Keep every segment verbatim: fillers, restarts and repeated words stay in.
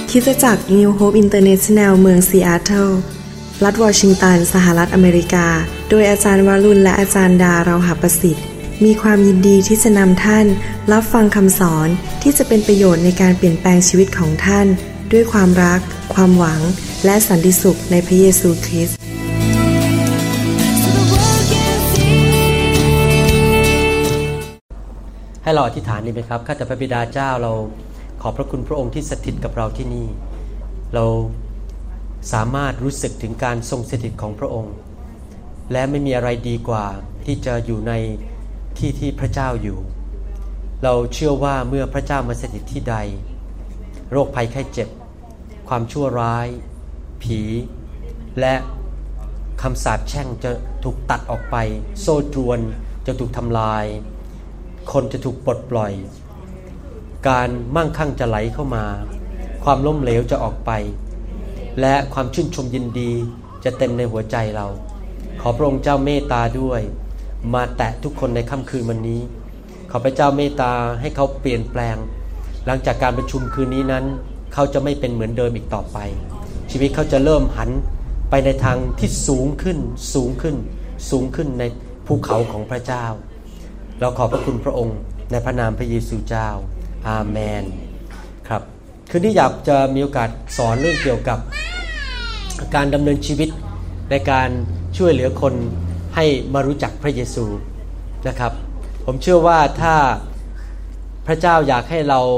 คริสตจักร New Hope International เมืองซีแอตเทิลรัฐวอชิงตันสหรัฐอเมริกาโดยอาจารย์วรุณและอาจารย์ดาเราหประสิทธิ์มีความยินดีที่จะนำท่านรับฟังคำสอนที่จะเป็นประโยชน์ในการเปลี่ยนแปลงชีวิตของท่านด้วยความรักความหวังและสันติสุขในพระเยซูคริสต์ให้เราอธิษฐานดีไหมครับข้าแต่พระบิดาเจ้าเราขอบพระคุณพระองค์ที่สถิตกับเราที่นี่เราสามารถรู้สึกถึงการทรงสถิตของพระองค์และไม่มีอะไรดีกว่าที่จะอยู่ในที่ที่พระเจ้าอยู่เราเชื่อว่าเมื่อพระเจ้ามาสถิตที่ใดโรคภัยไข้เจ็บความชั่วร้ายผีและคำสาปแช่งจะถูกตัดออกไปโซ่ตรวนจะถูกทำลายคนจะถูกปลดปล่อยการมั่งคั่งจะไหลเข้ามาความล้มเหลวจะออกไปและความชื่นชมยินดีจะเต็มในหัวใจเราขอพระองค์เจ้าเมตตาด้วยมาแตะทุกคนในค่ำคืนวันนี้ขอพระเจ้าเมตตาให้เขาเปลี่ยนแปลงหลังจากการประชุมคืนนี้นั้นเขาจะไม่เป็นเหมือนเดิมอีกต่อไปชีวิตเขาจะเริ่มหันไปในทางที่สูงขึ้นสูงขึ้นสูงขึ้นในภูเขาของพระเจ้าเราขอบพระคุณพระองค์ในพระนามพระเยซูเจ้าอาเมนครับคืนนี้อยากจะมีโอกาสสอนเรื่องเกี่ยวกับการดำเนินชีวิตในการช่วยเหลือคนให้มารู้จักพระเยซูนะครับผมเชื่อว่าถ้าพระเจ้าอยากให้เรา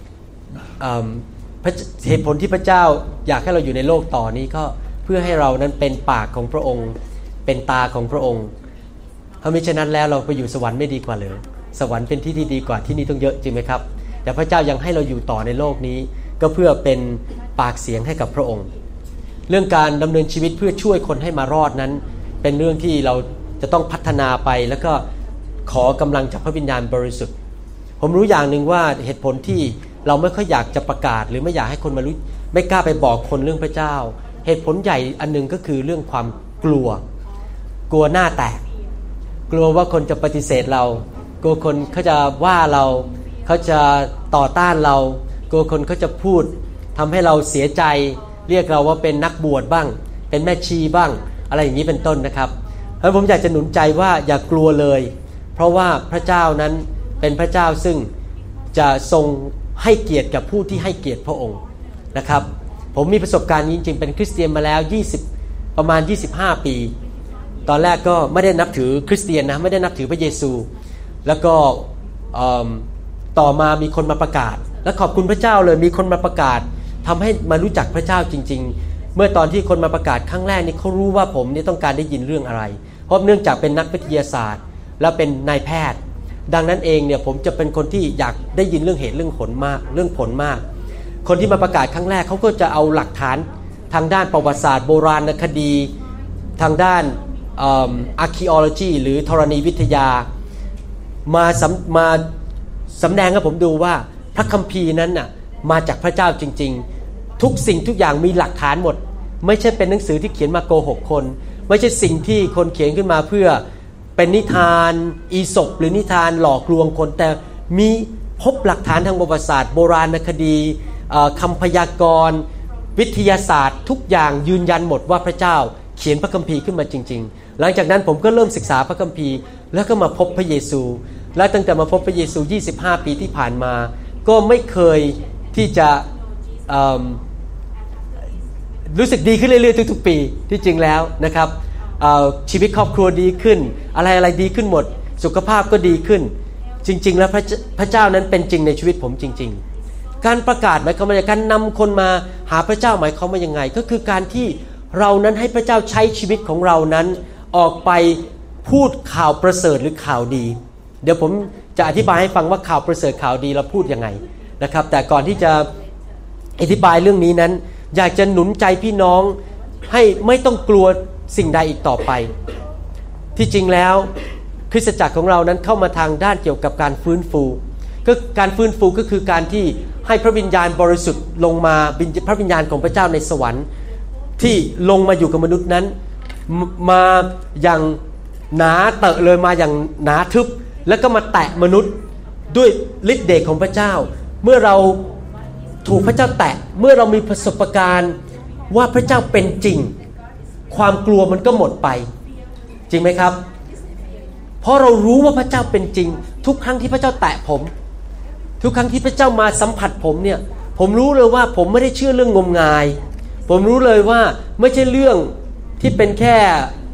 เหตุผลที่พระเจ้าอยากให้เราอยู่ในโลกต่อนี้ก็เพื่อให้เรานั้นเป็นปากของพระองค์เป็นตาของพระองค์ถ้าไม่เช่นนั้นแล้วเราไปอยู่สวรรค์ไม่ดีกว่าหรือสวรรค์เป็นที่ที่ดีกว่าที่นี่ต้องเยอะจริงไหมครับแต่พระเจ้ายังให้เราอยู่ต่อในโลกนี้ก็เพื่อเป็นปากเสียงให้กับพระองค์เรื่องการดำเนินชีวิตเพื่อช่วยคนให้มารอดนั้นเป็นเรื่องที่เราจะต้องพัฒนาไปแล้วก็ขอกำลังจากพระวิญญาณบริสุทธิ์ผมรู้อย่างหนึ่งว่าเหตุผลที่เราไม่ค่อยอยากจะประกาศหรือไม่อยากให้คนมารู้ไม่กล้าไปบอกคนเรื่องพระเจ้าเหตุผลใหญ่อันนึงก็คือเรื่องความกลัวกลัวหน้าแตกกลัวว่าคนจะปฏิเสธเรากลัวคนเขาจะว่าเราเขาจะต่อต้านเรากลัวคนเขาจะพูดทำให้เราเสียใจเรียกเราว่าเป็นนักบวชบ้างเป็นแม่ชีบ้างอะไรอย่างนี้เป็นต้นนะครับเพราะผมอยากจะหนุนใจว่าอย่ากลัวเลยเพราะว่าพระเจ้านั้นเป็นพระเจ้าซึ่งจะทรงให้เกียรติกับผู้ที่ให้เกียรติพระองค์นะครับผมมีประสบการณ์นี้จริงๆเป็นคริสเตียนมาแล้วยี่สิบประมาณยี่สิบห้าปีตอนแรกก็ไม่ได้นับถือคริสเตียนนะไม่ได้นับถือพระเยซูแล้วก็ต่อมามีคนมาประกาศและขอบคุณพระเจ้าเลยมีคนมาประกาศทำให้มารู้จักพระเจ้าจริงๆเมื่อตอนที่คนมาประกาศครั้งแรกนี่เขารู้ว่าผมนี่ต้องการได้ยินเรื่องอะไรเพราะเนื่องจากเป็นนักวิทยาศาสตร์และเป็นนายแพทย์ดังนั้นเองเนี่ยผมจะเป็นคนที่อยากได้ยินเรื่องเหตุเรื่องผลมากเรื่องผลมากคนที่มาประกาศครั้งแรกเขาก็จะเอาหลักฐานทางด้านประวัติศาสตร์โบราณคดีทางด้านarchaeology หรือธรณีวิทยามาสำมาสำแดงให้ผมดูว่าพระคัมภีร์นั้นน่ะมาจากพระเจ้าจริงๆทุกสิ่งทุกอย่างมีหลักฐานหมดไม่ใช่เป็นหนังสือที่เขียนมาโกหกคนไม่ใช่สิ่งที่คนเขียนขึ้นมาเพื่อเป็นนิทานอีสปหรือนิทานหลอกลวงคนแต่มีพบหลักฐานทางประวัติศาสตร์โบราณคดีคำพยากรณ์วิทยาศาสตร์ทุกอย่างยืนยันหมดว่าพระเจ้าเขียนพระคัมภีร์ขึ้นมาจริงๆหลังจากนั้นผมก็เริ่มศึกษาพระคัมภีร์แล้วก็มาพบพระเยซูและตั้งแต่มาพบพระเยซูยี่สิบห้าปีที่ผ่านมาก็ไม่เคยที่จะรู้สึกดีขึ้นเรื่อยๆทุกๆปีที่จริงแล้วนะครับชีวิตครอบครัวดีขึ้นอะไรอะไรดีขึ้นหมดสุขภาพก็ดีขึ้นจริงๆแล้วพระพระเจ้านั้นเป็นจริงในชีวิตผมจริงๆการประกาศหมายความว่าการนำคนมาหาพระเจ้าหมายความว่ายังไงก็คือการที่เรานั้นให้พระเจ้าใช้ชีวิตของเรานั้นออกไปพูดข่าวประเสริฐหรือข่าวดีเดี๋ยวผมจะอธิบายให้ฟังว่าข่าวประเสริฐข่าวดีเราพูดยังไงนะครับแต่ก่อนที่จะอธิบายเรื่องนี้นั้นอยากจะหนุนใจพี่น้องให้ไม่ต้องกลัวสิ่งใดอีกต่อไปที่จริงแล้วคริสตจักรของเรานั้นเข้ามาทางด้านเกี่ยวกับการฟื้นฟูก็การฟื้นฟูก็คือการที่ให้พระวิญญาณบริสุทธิ์ลงมาพระวิญญาณของพระเจ้าในสวรรค์ที่ลงมาอยู่กับมนุษย์นั้นมาอย่างหนาเตอะเลยมาอย่างหนาทึบแล้วก็มาแตะมนุษย์ด้วยฤทธิ์เดชของพระเจ้าเมื่อเราถูกพระเจ้าแตะเมื่อเรามีประสบการณ์ว่าพระเจ้าเป็นจริงความกลัวมันก็หมดไปจริงไหมครับเพราะเรารู้ว่าพระเจ้าเป็นจริงทุกครั้งที่พระเจ้าแตะผมทุกครั้งที่พระเจ้ามาสัมผัสผมเนี่ยผมรู้เลยว่าผมไม่ได้เชื่อเรื่องงมงายผมรู้เลยว่าไม่ใช่เรื่องที่เป็นแค่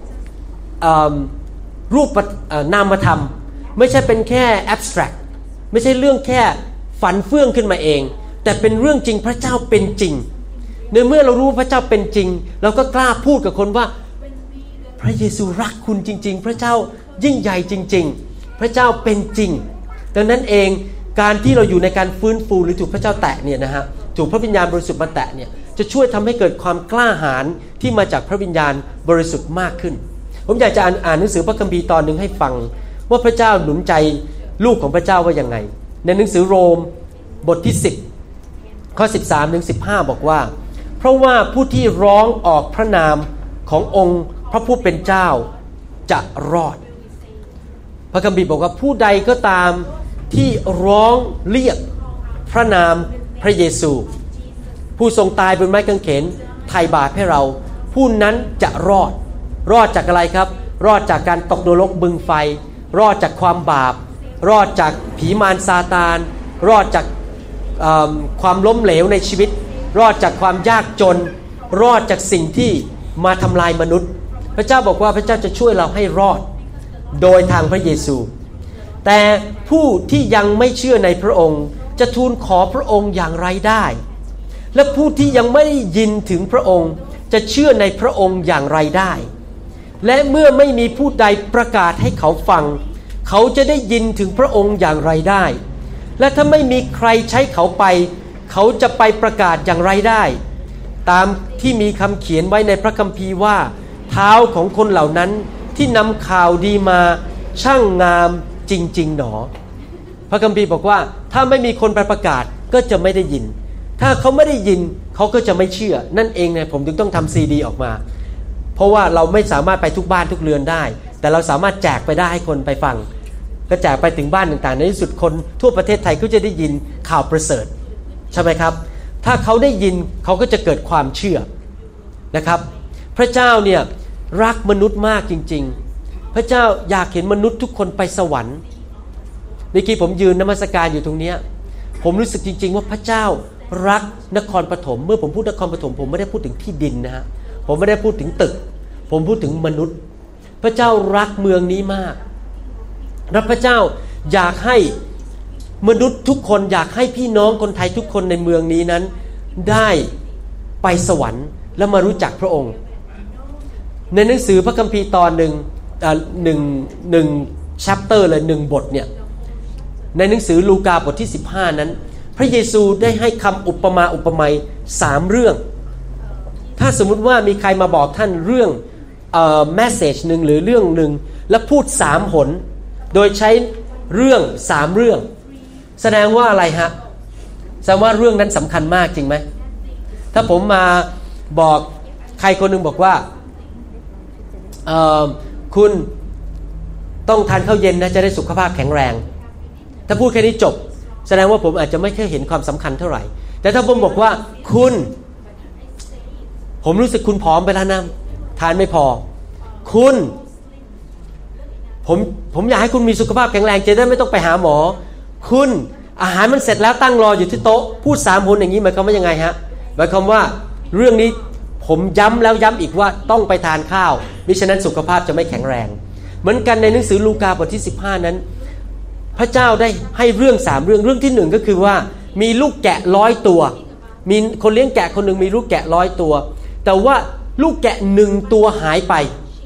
รูปนามธรรมไม่ใช่เป็นแค่ abstract ไม่ใช่เรื่องแค่ฝันเฟื่องขึ้นมาเองแต่เป็นเรื่องจริงพระเจ้าเป็นจริงในเมื่อเรารู้พระเจ้าเป็นจริงเราก็กล้าพูดกับคนว่าพระเยซูรักคุณจริงๆพระเจ้ายิ่งใหญ่จริงๆพระเจ้าเป็นจริงดังนั้นเองการที่เราอยู่ในการฟื้นฟูหรือถูกพระเจ้าแตะเนี่ยนะฮะถูกพระวิญญาณบริสุทธิ์มาแตะเนี่ยจะช่วยทำให้เกิดความกล้าหาญที่มาจากพระวิญญาณบริสุทธิ์มากขึ้นผมอยากจะอ่านอ่านหนังสือพระคัมภีร์ตอนนึงให้ฟังว่าพระเจ้าหนุนใจลูกของพระเจ้าว่ายังไงในหนังสือโรมบทที่สิบข้อสิบสามถึงสิบห้าบอกว่าเพราะว่าผู้ที่ร้องออกพระนามขององค์พระผู้เป็นเจ้าจะรอดพระคัมภีร์บอกว่าผู้ใดก็ตามที่ร้องเรียกพระนามพระเยซูผู้ทรงตายบนไม้กางเขนไถ่บาปให้เราผู้นั้นจะรอดรอดจากอะไรครับรอดจากการตกนรกบึงไฟรอดจากความบาปรอดจากผีมารซาตานรอดจากความล้มเหลวในชีวิตรอดจากความยากจนรอดจากสิ่งที่มาทำลายมนุษย์พระเจ้าบอกว่าพระเจ้าจะช่วยเราให้รอดโดยทางพระเยซูแต่ผู้ที่ยังไม่เชื่อในพระองค์จะทูลขอพระองค์อย่างไรได้และผู้ที่ยังไม่ได้ยินถึงพระองค์จะเชื่อในพระองค์อย่างไรได้และเมื่อไม่มีผู้ใดประกาศให้เขาฟังเขาจะได้ยินถึงพระองค์อย่างไรได้และถ้าไม่มีใครใช้เขาไปเขาจะไปประกาศอย่างไรได้ตามที่มีคำเขียนไว้ในพระคัมภีร์ว่าเท้าของคนเหล่านั้นที่นำข่าวดีมาช่างงามจริงๆหนอพระคัมภีร์บอกว่าถ้าไม่มีคนไปประกาศก็จะไม่ได้ยินถ้าเขาไม่ได้ยินเขาก็จะไม่เชื่อนั่นเองเนี่ยผมถึงต้องทำซีดีออกมาเพราะว่าเราไม่สามารถไปทุกบ้านทุกเรือนได้แต่เราสามารถแจกไปได้ให้คนไปฟังก็แจกไปถึงบ้านต่างๆในที่สุดคนทั่วประเทศไทยก็จะได้ยินข่าวประเสริฐใช่ไหมครับถ้าเขาได้ยินเขาก็จะเกิดความเชื่อนะครับพระเจ้าเนี่ยรักมนุษย์มากจริงๆพระเจ้าอยากเห็นมนุษย์ทุกคนไปสวรรค์เมื่อกี้ผมยืนนมัสการอยู่ตรงนี้ผมรู้สึกจริงๆว่าพระเจ้ารักนครปฐมเมื่อผมพูดนครปฐมผมไม่ได้พูดถึงที่ดินนะฮะผมไม่ได้พูดถึงตึกผมพูดถึงมนุษย์พระเจ้ารักเมืองนี้มากและพระเจ้าอยากให้มนุษย์ทุกคนอยากให้พี่น้องคนไทยทุกคนในเมืองนี้นั้นได้ไปสวรรค์และมารู้จักพระองค์ในหนังสือพระคัมภีร์ตอนหนึ่งหนึ่งหนึ่ง chapter เลยหนึ่งบทเนี่ยในหนังสือลูกาบทที่สิบห้านั้นพระเยซูได้ให้คำอุปมาอุปไมยสามเรื่องถ้าสมมุติว่ามีใครมาบอกท่านเรื่องเอ่อ message นึงหรือเรื่องนึงแล้วพูดสามหนโดยใช้เรื่องสามเรื่องแสดงว่าอะไรฮะแสดงว่าเรื่องนั้นสำคัญมากจริงไหมถ้าผมมาบอกใครคนนึงบอกว่าเอ่อคุณต้องทานข้าวเย็นนะจะได้สุขภาพแข็งแรงถ้าพูดแค่นี้จบแสดงว่าผมอาจจะไม่เคยเห็นความสำคัญเท่าไหร่แต่ถ้าผมบอกว่าคุณผมรู้สึกคุณผอมไปแล้วนะทานไม่พอคุณผมผมอยากให้คุณมีสุขภาพแข็งแรงจะได้ไม่ต้องไปหาหมอคุณอาหารมันเสร็จแล้วตั้งรออยู่ที่โต๊ะพูดสามหนอย่างนี้หมายความว่ายังไงฮะหมายความว่าเรื่องนี้ผมย้ำแล้วย้ำอีกว่าต้องไปทานข้าวมิฉะนั้นสุขภาพจะไม่แข็งแรงเหมือนกันในหนังสือลูกาบทที่สิบห้านั้นพระเจ้าได้ให้เรื่องสามเรื่องเรื่องที่หนึ่งก็คือว่ามีลูกแกะร้อยตัวมีคนเลี้ยงแกะคนหนึ่งมีลูกแกะร้อยตัวแต่ว่าลูกแกะหนึ่งตัวหายไป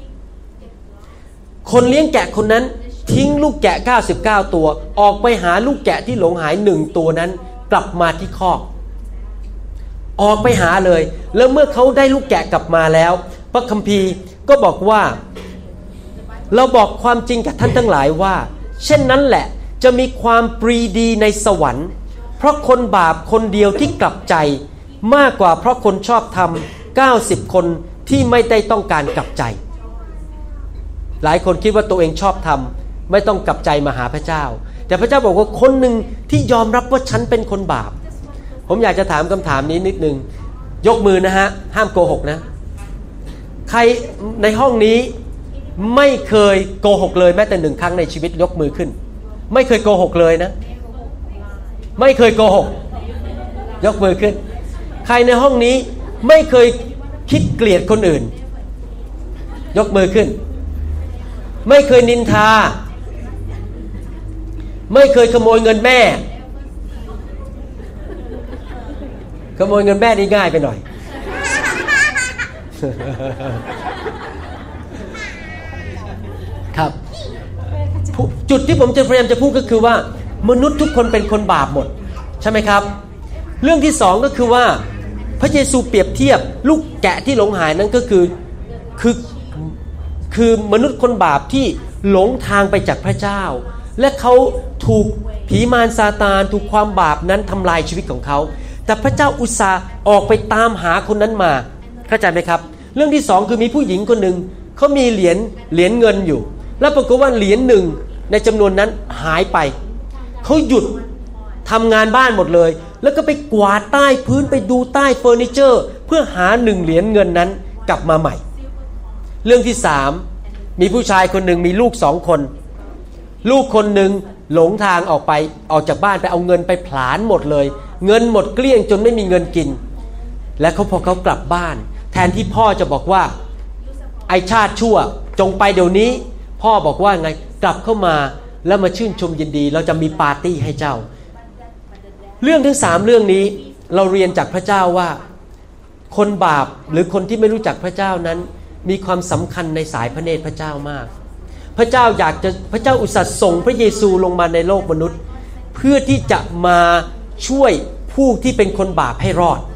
คนเลี้ยงแกะคนนั้นทิ้งลูกแกะเก้าสิบเก้าตัวออกไปหาลูกแกะที่หลงหายหนึ่งตัวนั้นกลับมาที่คอกออกไปหาเลยแล้วเมื่อเขาได้ลูกแกะกลับมาแล้วพระคัมภีร์ก็บอกว่าเราบอกความจริงกับท่านทั้งหลายว่าเช่นนั้นแหละจะมีความปรีดีในสวรรค์เพราะคนบาปคนเดียวที่กลับใจมากกว่าเพราะคนชอบธรรมเก้าสิบคนที่ไม่ได้ต้องการกลับใจหลายคนคิดว่าตัวเองชอบธรรมไม่ต้องกลับใจมาหาพระเจ้าแต่พระเจ้าบอกว่าคนหนึ่งที่ยอมรับว่าฉันเป็นคนบาปผมอยากจะถามคำถามนี้นิดนึงยกมือนะฮะห้ามโกหกนะใครในห้องนี้ไม่เคยโกหกเลยแม้แต่หนึ่งครั้งในชีวิตยกมือขึ้นไม่เคยโกหกเลยนะไม่เคยโกหกยกมือขึ้นใครในห้องนี้ไม่เคยคิดเกลียดคนอื่นยกมือขึ้นไม่เคยนินทาไม่เคยขโมยเงินแม่ขโมยเงินแม่นี่ง่ายไปหน่อย ครับจุดที่ผมจะพยายามจะพูดก็คือว่ามนุษย์ทุกคนเป็นคนบาปหมดใช่ไหมครับเรื่องที่สองก็คือว่าพระเยซูเปรียบเทียบลูกแกะที่หลงหายนั้นก็คือคือคือมนุษย์คนบาปที่หลงทางไปจากพระเจ้าและเขาถูกผีมารซาตานถูกความบาปนั้นทำลายชีวิตของเขาแต่พระเจ้าอุตส่าห์ออกไปตามหาคนนั้นมาเข้าใจไหมครับเรื่องที่สองคือมีผู้หญิงคนหนึ่งเขามีเหรียญเหรียญเงินอยู่แล้วปรากฏว่าเหรียญหนึ่งในจำนวนนั้นหายไปเขาหยุดทำงานบ้านหมดเลยแล้วก็ไปกวาดใต้พื้นไปดูใต้เฟอร์นิเจอร์เพื่อหาหนึ่งเหรียญเงินนั้นกลับมาใหม่เรื่องที่สามมีผู้ชายคนหนึ่งมีลูกสองคนลูกคนหนึ่งหลงทางออกไปออกจากบ้านไปเอาเงินไปผลาญหมดเลยเงินหมดเกลี้ยงจนไม่มีเงินกินและเขาพอเขากลับบ้านแทนที่พ่อจะบอกว่าไอ้ชาติชั่วจงไปเดี๋ยวนี้พ่อบอกว่าไงกลับเข้ามาแล้วมาชื่นชมยินดีเราจะมีปาร์ตี้ให้เจ้าเรื่องทั้งสามเรื่องนี้เราเรียนจากพระเจ้าว่าคนบาปหรือคนที่ไม่รู้จักพระเจ้านั้นมีความสำคัญในสายพระเนตรพระเจ้ามากพระเจ้าอยากจะพระเจ้าอุตส่าห์ส่งพระเยซูลงมาในโลกมนุษย์เพื่อที่จะมาช่วยผู้ที่เป็นคนบาปให้รอด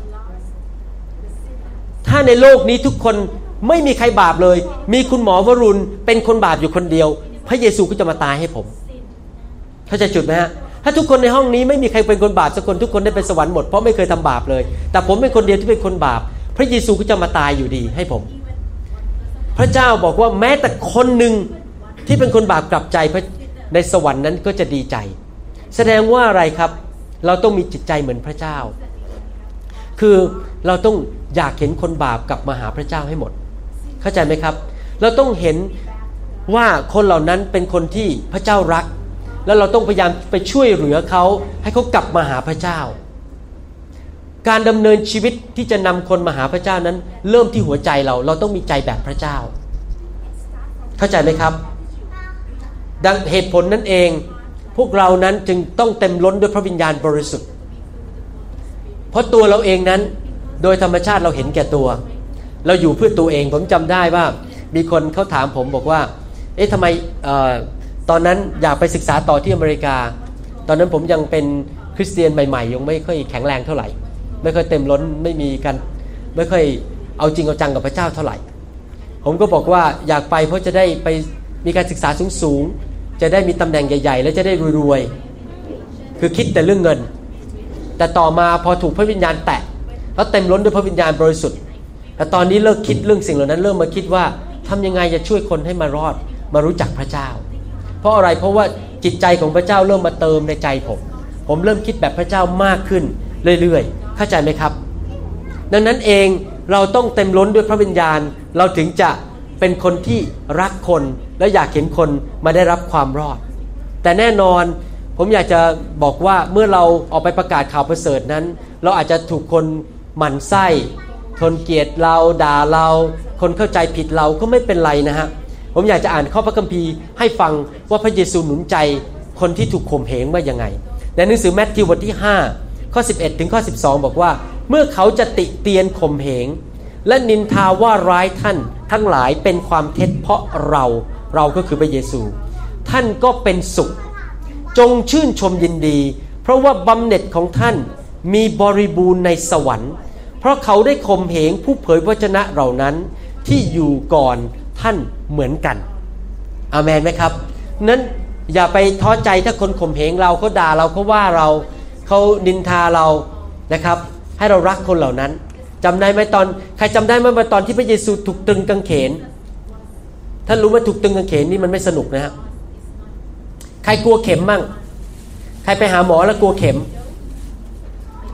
ถ้าในโลกนี้ทุกคนไม่มีใครบาปเลยมีคุณหมอวรุณเป็นคนบาปอยู่คนเดียวพระเยซูก็จะมาตายให้ผมเข้าใจจุดไหมฮะถ้าทุกคนในห้องนี้ไม่มีใครเป็นคนบาปสักคนทุกคนได้ไปสวรรค์หมดเพราะไม่เคยทำบาปเลยแต่ผมเป็นคนเดียวที่เป็นคนบาปพระเยซูก็จะมาตายอยู่ดีให้ผมพระเจ้าบอกว่าแม้แต่คนหนึ่งที่เป็นคนบาปกลับใจในสวรรค์นั้นก็จะดีใจแสดงว่าอะไรครับเราต้องมีจิตใจเหมือนพระเจ้าคือเราต้องอยากเห็นคนบาปกลับมาหาพระเจ้าให้หมดเข้าใจไหมครับเราต้องเห็นว่าคนเหล่านั้นเป็นคนที่พระเจ้ารักแล้วเราต้องพยายามไปช่วยเหลือเขาให้เขากลับมาหาพระเจ้าการดำเนินชีวิตที่จะนำคนมาหาพระเจ้านั้นเริ่มที่หัวใจเราเราต้องมีใจแบบพระเจ้าเข้าใจไหมครับดังเหตุผลนั้นเองพวกเรานั้นจึงต้องเต็มล้นด้วยพระวิญญาณบริสุทธิ์เพราะตัวเราเองนั้นโดยธรรมชาติเราเห็นแก่ตัวเราอยู่เพื่อตัวเองผมจำได้ว่ามีคนเขาถามผมบอกว่าเอ๊ะทำไมเอ่อตอนนั้นอยากไปศึกษาต่อที่อเมริกาตอนนั้นผมยังเป็นคริสเตียนใหม่ๆยังไม่ค่อยแข็งแรงเท่าไหร่ไม่ค่อยเต็มล้นไม่มีกันไม่ค่อยเอาจริงเอาจังกับพระเจ้าเท่าไหร่ผมก็บอกว่าอยากไปเพราะจะได้ไปมีการศึกษาสูงๆจะได้มีตำแหน่งใหญ่ๆและจะได้รวยๆคือคิดแต่เรื่องเงินแต่ต่อมาพอถูกพระวิญญาณแตะแล้วเต็มล้นด้วยพระวิญญาณบริสุทธิ์แต่ตอนนี้เลิกคิดเรื่องสิ่งเหล่านั้นเริ่มมาคิดว่าทำยังไงจะช่วยคนให้มารอดมารู้จักพระเจ้าเพราะอะไรเพราะว่าจิตใจของพระเจ้าเริ่มมาเติมในใจผมผมเริ่มคิดแบบพระเจ้ามากขึ้นเรื่อยๆเข้าใจไหมครับดังนั้นเองเราต้องเต็มล้นด้วยพระวิญญาณเราถึงจะเป็นคนที่รักคนและอยากเห็นคนมาได้รับความรอดแต่แน่นอนผมอยากจะบอกว่าเมื่อเราออกไปประกาศข่าวประเสริฐนั้นเราอาจจะถูกคนหมั่นไส้ทนเกลียดเราด่าเราคนเข้าใจผิดเราก็ไม่เป็นไรนะฮะผมอยากจะอ่านข้อพระคัมภีร์ให้ฟังว่าพระเยซูหนุนใจคนที่ถูกข่มเหงว่ายังไงในหนังสือแมทธิวบทที่ห้าข้อสิบเอ็ดถึงข้อสิบสองบอกว่าเมื่อเขาจะติเตียนข่มเหงและนินทาว่าร้ายท่านทั้งหลายเป็นความเท็จเพราะเราเราก็คือพระเยซูท่านก็เป็นสุขจงชื่นชมยินดีเพราะว่าบำเหน็จของท่านมีบริบูรณ์ในสวรรค์เพราะเขาได้ข่มเหงผู้เผยพระวจนะเหล่านั้นที่อยู่ก่อนท่านเหมือนกันอาเมนไหมครับนั้นอย่าไปท้อใจถ้าคนข่มเหงเราเขาด่าเราเขาว่าเราเขานินทาเรานะครับให้เรารักคนเหล่านั้นจำได้ไหมตอนใครจำได้ไหมว่าตอนที่พระเยซูถูกตรึงกางเขนท่านรู้ว่าถูกตรึงกางเขนนี่มันไม่สนุกนะฮะใครกลัวเข็มมั่งใครไปหาหมอแล้วกลัวเข็ม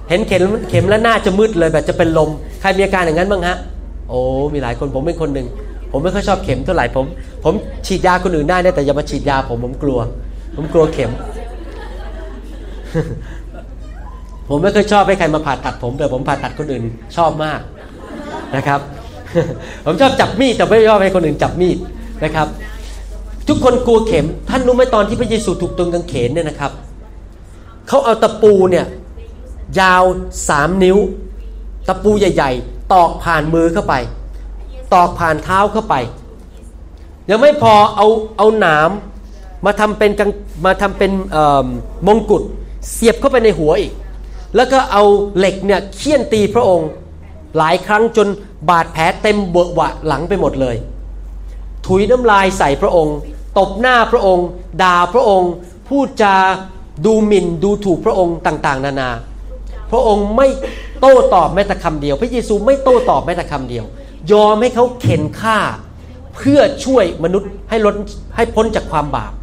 เห็นเข็มเข็มแล้วหน้าจะมืดเลยแบบจะเป็นลมใครมีอาการอย่างนั้นบ้างฮะโอ้มีหลายคนผมเป็นคนหนึ่งผมไม่ค่อยชอบเข็มเท่าไหร่ผมผมฉีดยาคนอื่นได้นะแต่อย่ามาฉีดยาผมผมกลัวผมกลัวเข็ม ผมไม่เคยชอบให้ใครมาผ่าตัดผมแต่ผมผ่าตัดคนอื่นชอบมากนะครับ ผมชอบจับมีดแต่ไม่ชอบให้คนอื่นจับมีดนะครับทุกคนกลัวเข็มท่านรู้ไหมตอนที่พระเยซูถูกตรึงกางเขนเนี่ยนะครับเขาเอาตะปูเนี่ยยาวสามนิ้วตะปูใหญ่ๆตอกผ่านมือเข้าไปตอกผ่านเท้าเข้าไปยังไม่พอเอาเอาหนามมาทำเป็นมาทำเป็นมงกุฎเสียบเข้าไปในหัวอีกแล้วก็เอาเหล็กเนี่ยเฆี่ยนตีพระองค์หลายครั้งจนบาดแผลเต็มเบอะหวะหลังไปหมดเลยถุยน้ำลายใส่พระองค์ตบหน้าพระองค์ด่าพระองค์พูดจาดูหมิ่นดูถูกพระองค์ต่างๆนานาพระองค์ไม่โต้ตอบแม้แต่คำเดียวพระเยซูไม่โต้ตอบแม้แต่คำเดียวยอมให้เขาเข็นฆ่าเพื่อช่วยมนุษย์ให้ลดให้พ้นจากความบาป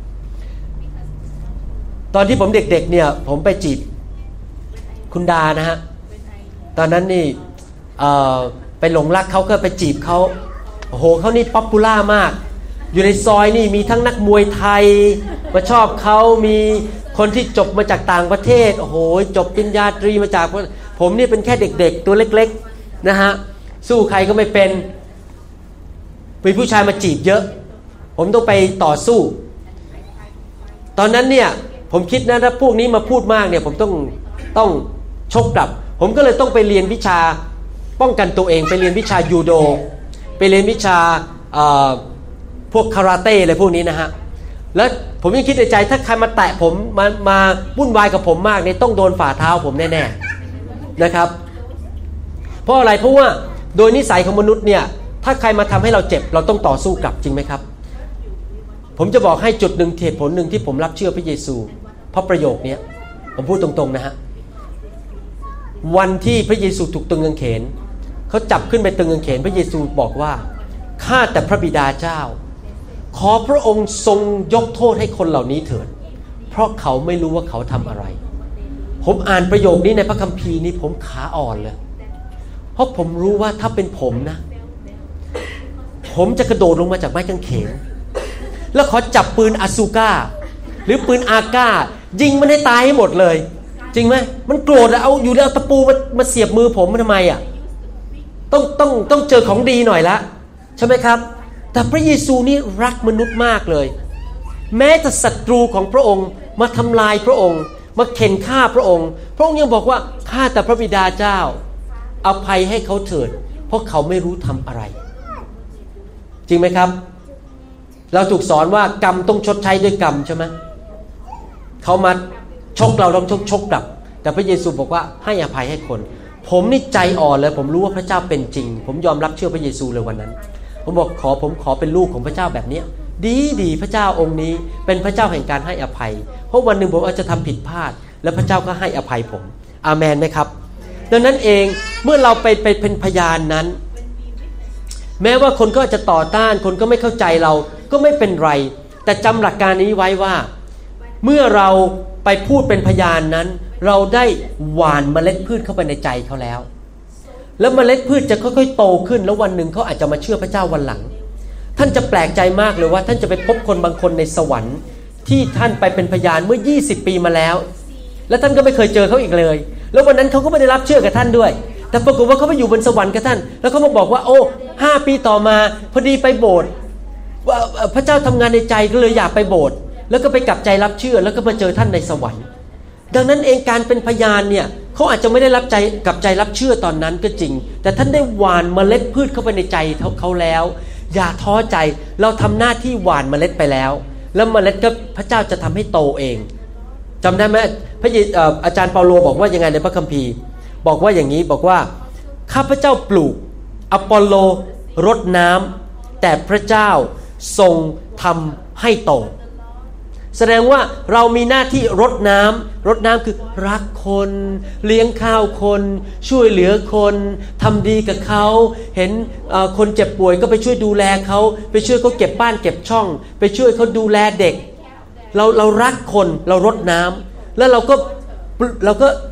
ตอนที่ผมเด็กๆเนี่ยผมไปจีบคุณดานะฮะตอนนั้นนี่เอ่อไปหลงรักเขาก็ไปจีบเขาโอ้โหเขานี่ป๊อปปูล่ามากอยู่ในซอยนี่มีทั้งนักมวยไทยมาชอบเขามีคนที่จบมาจากต่างประเทศโอ้โหจบปริญญาตรีมาจากผมนี่เป็นแค่เด็กๆตัวเล็กๆนะฮะสู้ใครก็ไม่เป็นมีผู้ชายมาจีบเยอะผมต้องไปต่อสู้ตอนนั้นเนี่ยผมคิดนะถ้าพวกนี้มาพูดมากเนี่ยผมต้องต้องชกกลับผมก็เลยต้องไปเรียนวิชาป้องกันตัวเองไปเรียนวิชายูโดไปเรียนวิชาพวกคาราเต้อะไรพวกนี้นะฮะแล้วผมยังคิดในใจถ้าใครมาแตะผมมามาวุ่นวายกับผมมากเนี่ยต้องโดนฝ่าเท้าผมแน่ๆนะครับเพราะอะไรเพราะว่าโดยนิสัยของมนุษย์เนี่ยถ้าใครมาทำให้เราเจ็บเราต้องต่อสู้กลับจริงไหมครับผมจะบอกให้จุดหนึ่งเหตุผลหนึ่งที่ผมรับเชื่อพระเยซูเพราะประโยคนี้ผมพูดตรงๆนะฮะวันที่พระเยซูถูกตรึงกางเขนเขาจับขึ้นไปตรึงกางเขนพระเยซูบอกว่าข้าแต่พระบิดาเจ้าขอพระองค์ทรงยกโทษให้คนเหล่านี้เถิดเพราะเขาไม่รู้ว่าเขาทำอะไรผมอ่านประโยคนี้ในพระคัมภีร์นี้ผมขาอ่อนเลยเพราะผมรู้ว่าถ้าเป็นผมนะผมจะกระโดดลงมาจากไม้กางเขนแล้วขอจับปืนอาซูก้าหรือปืนอาก้ายิงมันให้ตายให้หมดเลยจริงไหมมันโกรธเอาอยู่แล้วตะปูมามาเสียบมือผมทำไมอ่ะต้องต้องต้องเจอของดีหน่อยละใช่ไหมครับแต่พระเยซูนี่รักมนุษย์มากเลยแม้แต่ศัตรูของพระองค์มาทำลายพระองค์มาเข็นฆ่าพระองค์พระองค์ยังบอกว่าข้าแต่พระบิดาเจ้าอภัยให้เขาเถิดเพราะเขาไม่รู้ทำอะไรจริงไหมครับเราถูกสอนว่ากรรมต้องชดใช้ด้วยกรรมใช่ไหมเขามาชกเราต้องชกชกกลับแต่พระเยซูบอกว่าให้อภัยให้คนผมนี่ใจอ่อนเลยผมรู้ว่าพระเจ้าเป็นจริงผมยอมรับเชื่อพระเยซูเลยวันนั้นผมบอกขอผมขอเป็นลูกของพระเจ้าแบบนี้ดีดีพระเจ้าองค์นี้เป็นพระเจ้าแห่งการให้อภัยเพราะวันหนึ่งผมอาจจะทำผิดพลาดและพระเจ้าก็ให้อภัยผมอาเมนไหมครับดังนั้นเองเมื่อเราไปไปเป็นพยานนั้นแม้ว่าคนก็จะต่อต้านคนก็ไม่เข้าใจเราก็ไม่เป็นไรแต่จำหลักการนี้ไว้ว่าเมื่อเราไปพูดเป็นพยานนั้นเราได้หว่านเมล็ดพืชเข้าไปในใจเขาแล้วแล้วเมล็ดพืชจะค่อยๆโตขึ้นแล้ววันหนึ่งเขาอาจจะมาเชื่อพระเจ้าวันหลังท่านจะแปลกใจมากเลยว่าท่านจะไปพบคนบางคนในสวรรค์ที่ท่านไปเป็นพยานเมื่อยี่สิบปีมาแล้วแล้วท่านก็ไม่เคยเจอเขาอีกเลยแล้ววันนั้นเขาก็ไม่ได้รับเชื่อกับท่านด้วยแต่ปรากฏว่าเขาไปอยู่บนสวรรค์กับท่านแล้วเขามาบอกว่าโอ้ห้าปีต่อมาพอดีไปโบสถ์ว่าพระเจ้าทำงานในใจก็เลยอยากไปโบสถ์แล้วก็ไปกลับใจรับเชื่อแล้วก็มาเจอท่านในสวรรค์ดังนั้นเองการเป็นพยานเนี่ยเขาอาจจะไม่ได้รับใจกลับใจรับเชื่อตอนนั้นก็จริงแต่ท่านได้หว่านเมล็ดพืชเข้าไปในใจเขาแล้วอย่าท้อใจเราทำหน้าที่หว่านเมล็ดไปแล้วแล้วเมล็ดก็พระเจ้าจะทำให้โตเองจำได้ไหมพระอาจารย์เปาโลบอกว่ายังไงในพระคัมภีร์บอกว่าอย่างนี้บอกว่าข้าพเจ้าปลูกอปอลโลรดน้ำแต่พระเจ้าทรงทำให้โตแสดงว่าเรามีหน้าที่รดน้ำรดน้ำคือรักคนเลี้ยงข้าวคนช่วยเหลือคนทำดีกับเขาเห็นคนเจ็บป่วยก็ไปช่วยดูแลเขาไปช่วยเขาเก็บบ้านเก็บช่องไปช่วยเขาดูแลเด็กเราเรารักคนเรารดน้ำแล้วเราก็เราก็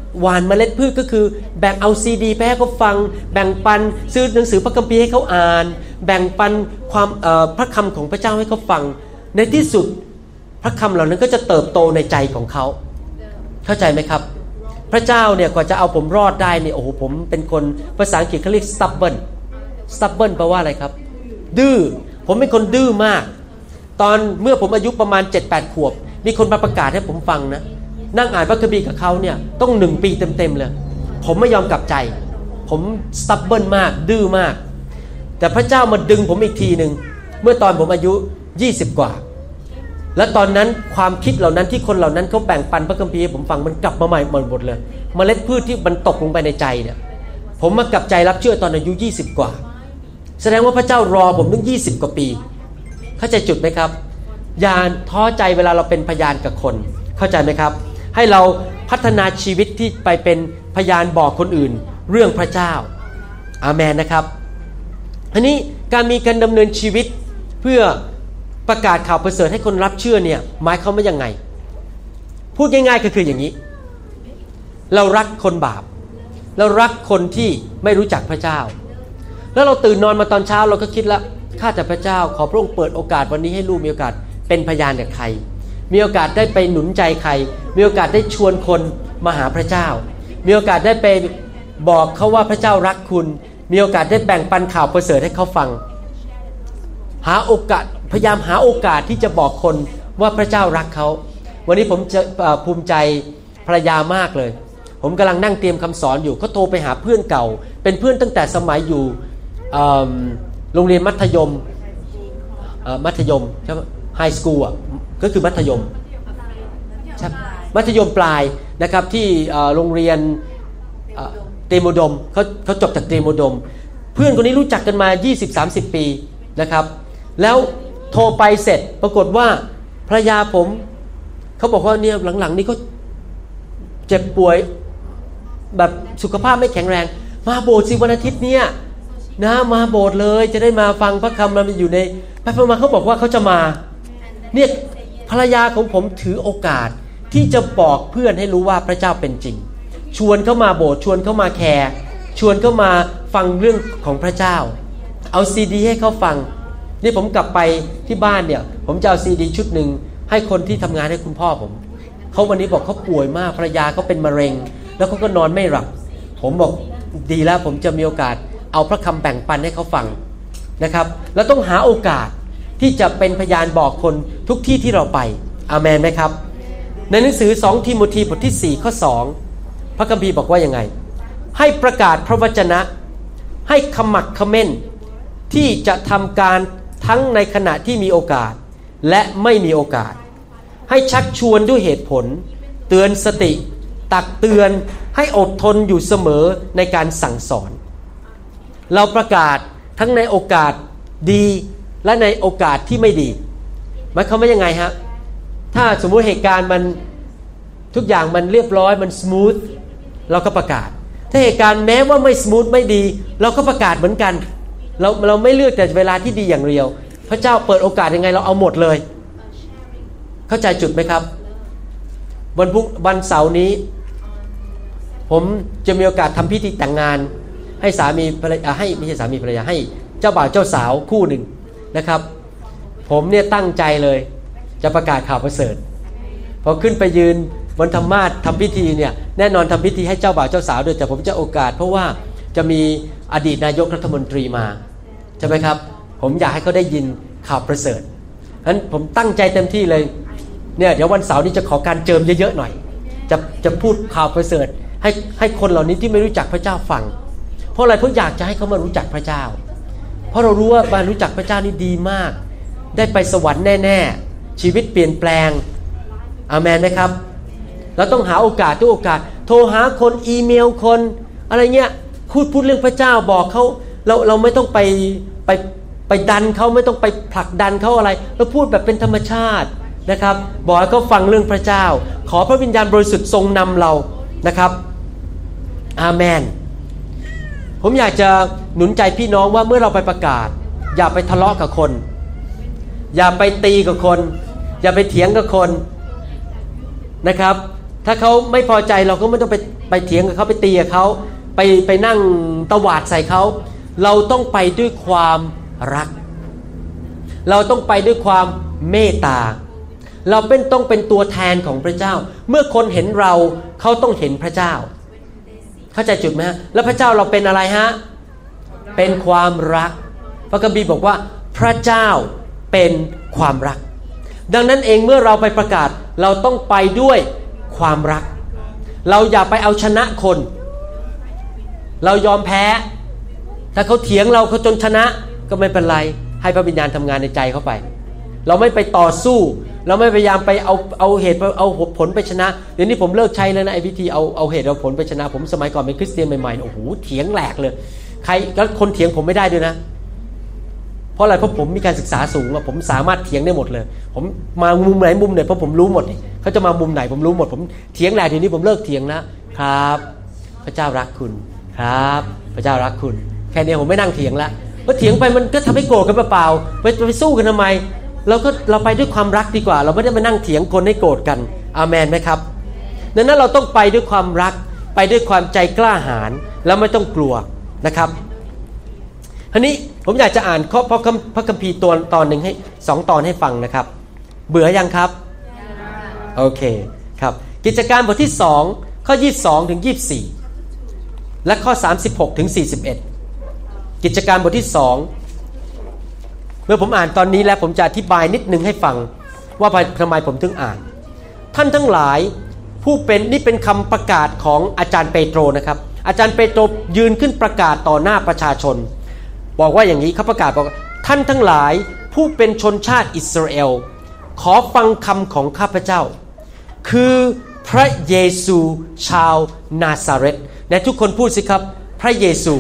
หว่านเมล็ดพืชก็คือแบ่งเอาซีดีไปให้เขาฟังแบ่งปันซื้อหนังสือพระคัมภีร์ให้เขาอ่านแบ่งปันความพระคำของพระเจ้าให้เขาฟังในที่สุดพระคำเหล่านั้นก็จะเติบโตในใจของเขาเข้าใจไหมครับพระเจ้าเนี่ยกว่าจะเอาผมรอดได้เนี่ยโอ้โหผมเป็นคนภาษาอังกฤษเขาเรียก stubborn stubborn แปลว่าอะไรครับดื้อผมเป็นคนดื้อมากตอนเมื่อผมอายุประมาณ เจ็ดแปด ขวบมีคนมาประกาศให้ผมฟังนะนั่งอ่านพระคัมภีร์กับเขาเนี่ยต้องหนึ่งปีเต็มๆเลยผมไม่ยอมกลับใจผม stubborn มากดื้อมากแต่พระเจ้ามาดึงผมอีกทีนึงเมื่อตอนผมอายุยี่สิบกว่าและตอนนั้นความคิดเหล่านั้นที่คนเหล่านั้นเขาแบ่งปันพระคัมภีร์ให้ผมฟังมันกลับมาใหม่หมดเลยเมล็ดพืชที่มันตกลงไปในใจเนี่ยผมมากลับใจรับเชื่อตอนอายุยี่สิบกว่าแสดงว่าพระเจ้ารอผมถึงยี่สิบกว่าปีเข้าใจจุดไหมครับอย่าท้อใจเวลาเราเป็นพยานกับคนเข้าใจไหมครับให้เราพัฒนาชีวิตที่ไปเป็นพยานบอกคนอื่นเรื่องพระเจ้าอาเมนนะครับอันนี้การมีการดำเนินชีวิตเพื่อประกาศข่าวประเสริฐให้คนรับเชื่อเนี่ยหมายความว่ายังไงพูดง่ายๆก็คืออย่างนี้เรารักคนบาปเรารักคนที่ไม่รู้จักพระเจ้าแล้วเราตื่นนอนมาตอนเช้าเราก็คิดละข้าแต่พระเจ้าขอพระองค์เปิดโอกาสวันนี้ให้ลูกมีโอกาสเป็นพยานกับใครมีโอกาสได้ไปหนุนใจใครมีโอกาสได้ชวนคนมาหาพระเจ้ามีโอกาสได้ไปบอกเขาว่าพระเจ้ารักคุณมีโอกาสได้แบ่งปันข่าวประเสริฐให้เขาฟังหาโอกาสพยายามหาโอกาสที่จะบอกคนว่าพระเจ้ารักเขาวันนี้ผมจะภูมิใจภรรยามากเลยผมกำลังนั่งเตรียมคำสอนอยู่เขาโทรไปหาเพื่อนเก่าเป็นเพื่อนตั้งแต่สมัยอยู่โรงเรียนมัธยมมัธยมใช่ไหมไฮสคูลอ่ะก็คือมัธยมใช่มัธยมปลายนะครับที่โรงเรียนเตรียมอุดมเขาเขาจบจากเตรียมอุดมเพื่อนคนนี้รู้จักกันมา ยี่สิบ สามสิบ ปีนะครับแล้วโทรไปเสร็จปรากฏว่าภรรยาผมเขาบอกว่าเนี่ยหลังๆนี้เขาเจ็บป่วยแบบสุขภาพไม่แข็งแรงมาโบสถ์สิวันอาทิตย์เนี่ยนะมาโบสถ์เลยจะได้มาฟังพระคำเราอยู่ในไปมาเขาบอกว่าเขาจะมาเนี่ยภรรยาของผมถือโอกาสที่จะบอกเพื่อนให้รู้ว่าพระเจ้าเป็นจริงชวนเขามาโบสถ์ชวนเขามาแคร์ชวนเขามาฟังเรื่องของพระเจ้าเอาซีดีให้เขาฟังนี่ผมกลับไปที่บ้านเนี่ยผมจะเอาซีดีชุดหนึ่งให้คนที่ทำงานให้คุณพ่อผมเขาวันนี้บอกเขาป่วยมากภรรยาเขาเป็นมะเร็งแล้วเขาก็นอนไม่หลับผมบอกดีแล้วผมจะมีโอกาสเอาพระคำแบ่งปันให้เขาฟังนะครับแล้วต้องหาโอกาสที่จะเป็นพยานบอกคนทุกที่ที่เราไปอาเมนไหมครับในหนังสือสองทิโมธีบทที่สี่ข้อสองพระคัมภีร์บอกว่ายังไงให้ประกาศพระวจนะให้ขมักเขม้นที่จะทำการทั้งในขณะที่มีโอกาสและไม่มีโอกาสให้ชักชวนด้วยเหตุผลเตือนสติตักเตือนให้อดทนอยู่เสมอในการสั่งสอนเราประกาศทั้งในโอกาสดีและในโอกาสที่ไม่ดีหมายความว่ายังไงฮะถ้าสมมุติเหตุการณ์มันทุกอย่างมันเรียบร้อยมันสมูทเราก็ประกาศถ้าเหตุการณ์แม้ว่าไม่สมูทไม่ดีเราก็ประกาศเหมือนกันเราเราไม่เลือกแต่เวลาที่ดีอย่างเดียวพระเจ้าเปิดโอกาสยังไงเราเอาหมดเลยเข้าใจจุดไหมครับวันพุธวันเสาร์นี้ผมจะมีโอกาสทำพิธีแต่งงานให้สามีภรรยาให้ไม่ใช่สามีภรรยาให้เจ้าบ่าวเจ้าสาวคู่หนึ่งนะครับผมเนี่ยตั้งใจเลยจะประกาศข่าวประเสริฐพอขึ้นไปยืนบนธรรมาสน์ทำพิธีเนี่ยแน่นอนทำพิธีให้เจ้าบ่าวเจ้าสาวด้วยแต่ผมจะโอกาสเพราะว่าจะมีอดีตนายกรัฐมนตรีมาใช่ไหมครับผมอยากให้เขาได้ยินข่าวประเสริฐฉะนั้นผมตั้งใจเต็มที่เลยเนี่ยเดี๋ยววันเสาร์นี้จะขอการเจิมเยอะๆหน่อยจะจะพูดข่าวประเสริฐให้ให้คนเหล่านี้ที่ไม่รู้จักพระเจ้าฟังเพราะอะไรเพราะอยากจะให้เขามารู้จักพระเจ้าเพราะเรารู้ว่ามารู้จักพระเจ้านี่ดีมากได้ไปสวรรค์แน่ๆชีวิตเปลี่ยนแปลงอาเมนนะครับเราต้องหาโอกาสทุกโอกาสโทรหาคนอีเมลคนอะไรเงี้ยพูดพูดเรื่องพระเจ้าบอกเขาเราเราไม่ต้องไปไปไปดันเขาไม่ต้องไปผลักดันเขาอะไรเราพูดแบบเป็นธรรมชาตินะครับบอกให้เขาฟังเรื่องพระเจ้าขอพระวิญญาณบริสุทธิ์ทรงนำเรานะครับอาเมนผมอยากจะหนุนใจพี่น้องว่าเมื่อเราไปประกาศอย่าไปทะเลาะกับคนอย่าไปตีกับคนอย่าไปเถียงกับคนนะครับถ้าเขาไม่พอใจเราก็ไม่ต้องไปไปเถียงกับเขาไปตีกับเขาไปไปนั่งตวาดใส่เขาเราต้องไปด้วยความรักเราต้องไปด้วยความเมตตาเราเป็นต้องเป็นตัวแทนของพระเจ้าเมื่อคนเห็นเราเขาต้องเห็นพระเจ้าเข้าใจจุดไหมฮะแล้วพระเจ้าเราเป็นอะไรฮะเป็นความรักพระคัมภีร์บอกว่าพระเจ้าเป็นความรักดังนั้นเองเมื่อเราไปประกาศเราต้องไปด้วยความรักเราอย่าไปเอาชนะคนเรายอมแพ้ถ้าเขาเถียงเราเขาจนชนะก็ไม่เป็นไรให้พระวิญญาณทำงานในใจเขาไปเราไม่ไปต่อสู้เราไม่พยายามไปเอาเอาเหตุเอาผลไปชนะเดี๋ยวนี้ผมเลิกใช้แล้วนะไอ้วิธีเอาเอาเหตุเอาผลไปชนะผมสมัยก่อนเป็นคริสเตียนใหม่ๆโอ้โหเถียงแหลกเลยใครแล้วคนเถียงผมไม่ได้ด้วยนะเพราะอะไรเพราะผมมีการศึกษาสูงอะผมสามารถเถียงได้หมดเลยผมมามุมไหนมุมไหนเพราะผมรู้หมดเขาจะมามุมไหนผมรู้หมดผมเถียงแหลกทีนี้ผมเลิกเถียงนะครับพระเจ้ารักคุณครับพระเจ้ารักคุณแค่นี้ผมไม่นั่งเถียงละเพราะเถียงไปมันก็ทำให้โกรธกันเปล่าๆไปไปสู้กันทำไมเราก็เราไปด้วยความรักดีกว่าเราไม่ได้มานั่งเถียงคนให้โกรธกันอาเมนไหมครับดังนั้นเราต้องไปด้วยความรักไปด้วยความใจกล้าหาญแล้วไม่ต้องกลัวนะครับทีนี้ผมอยากจะอ่านข้อพระพระคัมภีร์ตัวตอนหนึ่งให้สองตอนให้ฟังนะครับเบื่อยังครับโอเคครับกิจการบทที่สองข้อยี่สิบสองถึงยี่สิบสี่และข้อสามสิบหกถึงสี่สิบเอ็ดกิจการบทที่สองเมื่อผมอ่านตอนนี้แล้วผมจะอธิบายนิดนึงให้ฟังว่าทำไมผมถึงอ่านท่านทั้งหลายผู้เป็นนี่เป็นคำประกาศของอาจารย์เปโตรนะครับอาจารย์เปโตรยืนขึ้นประกาศต่อหน้าประชาชนบอกว่าอย่างนี้เขาประกาศบอกท่านทั้งหลายผู้เป็นชนชาติอิสราเอลขอฟังคำของข้าพเจ้าคือพระเยซูชาวนาซาเรตและทุกคนพูดสิครับพระเยซู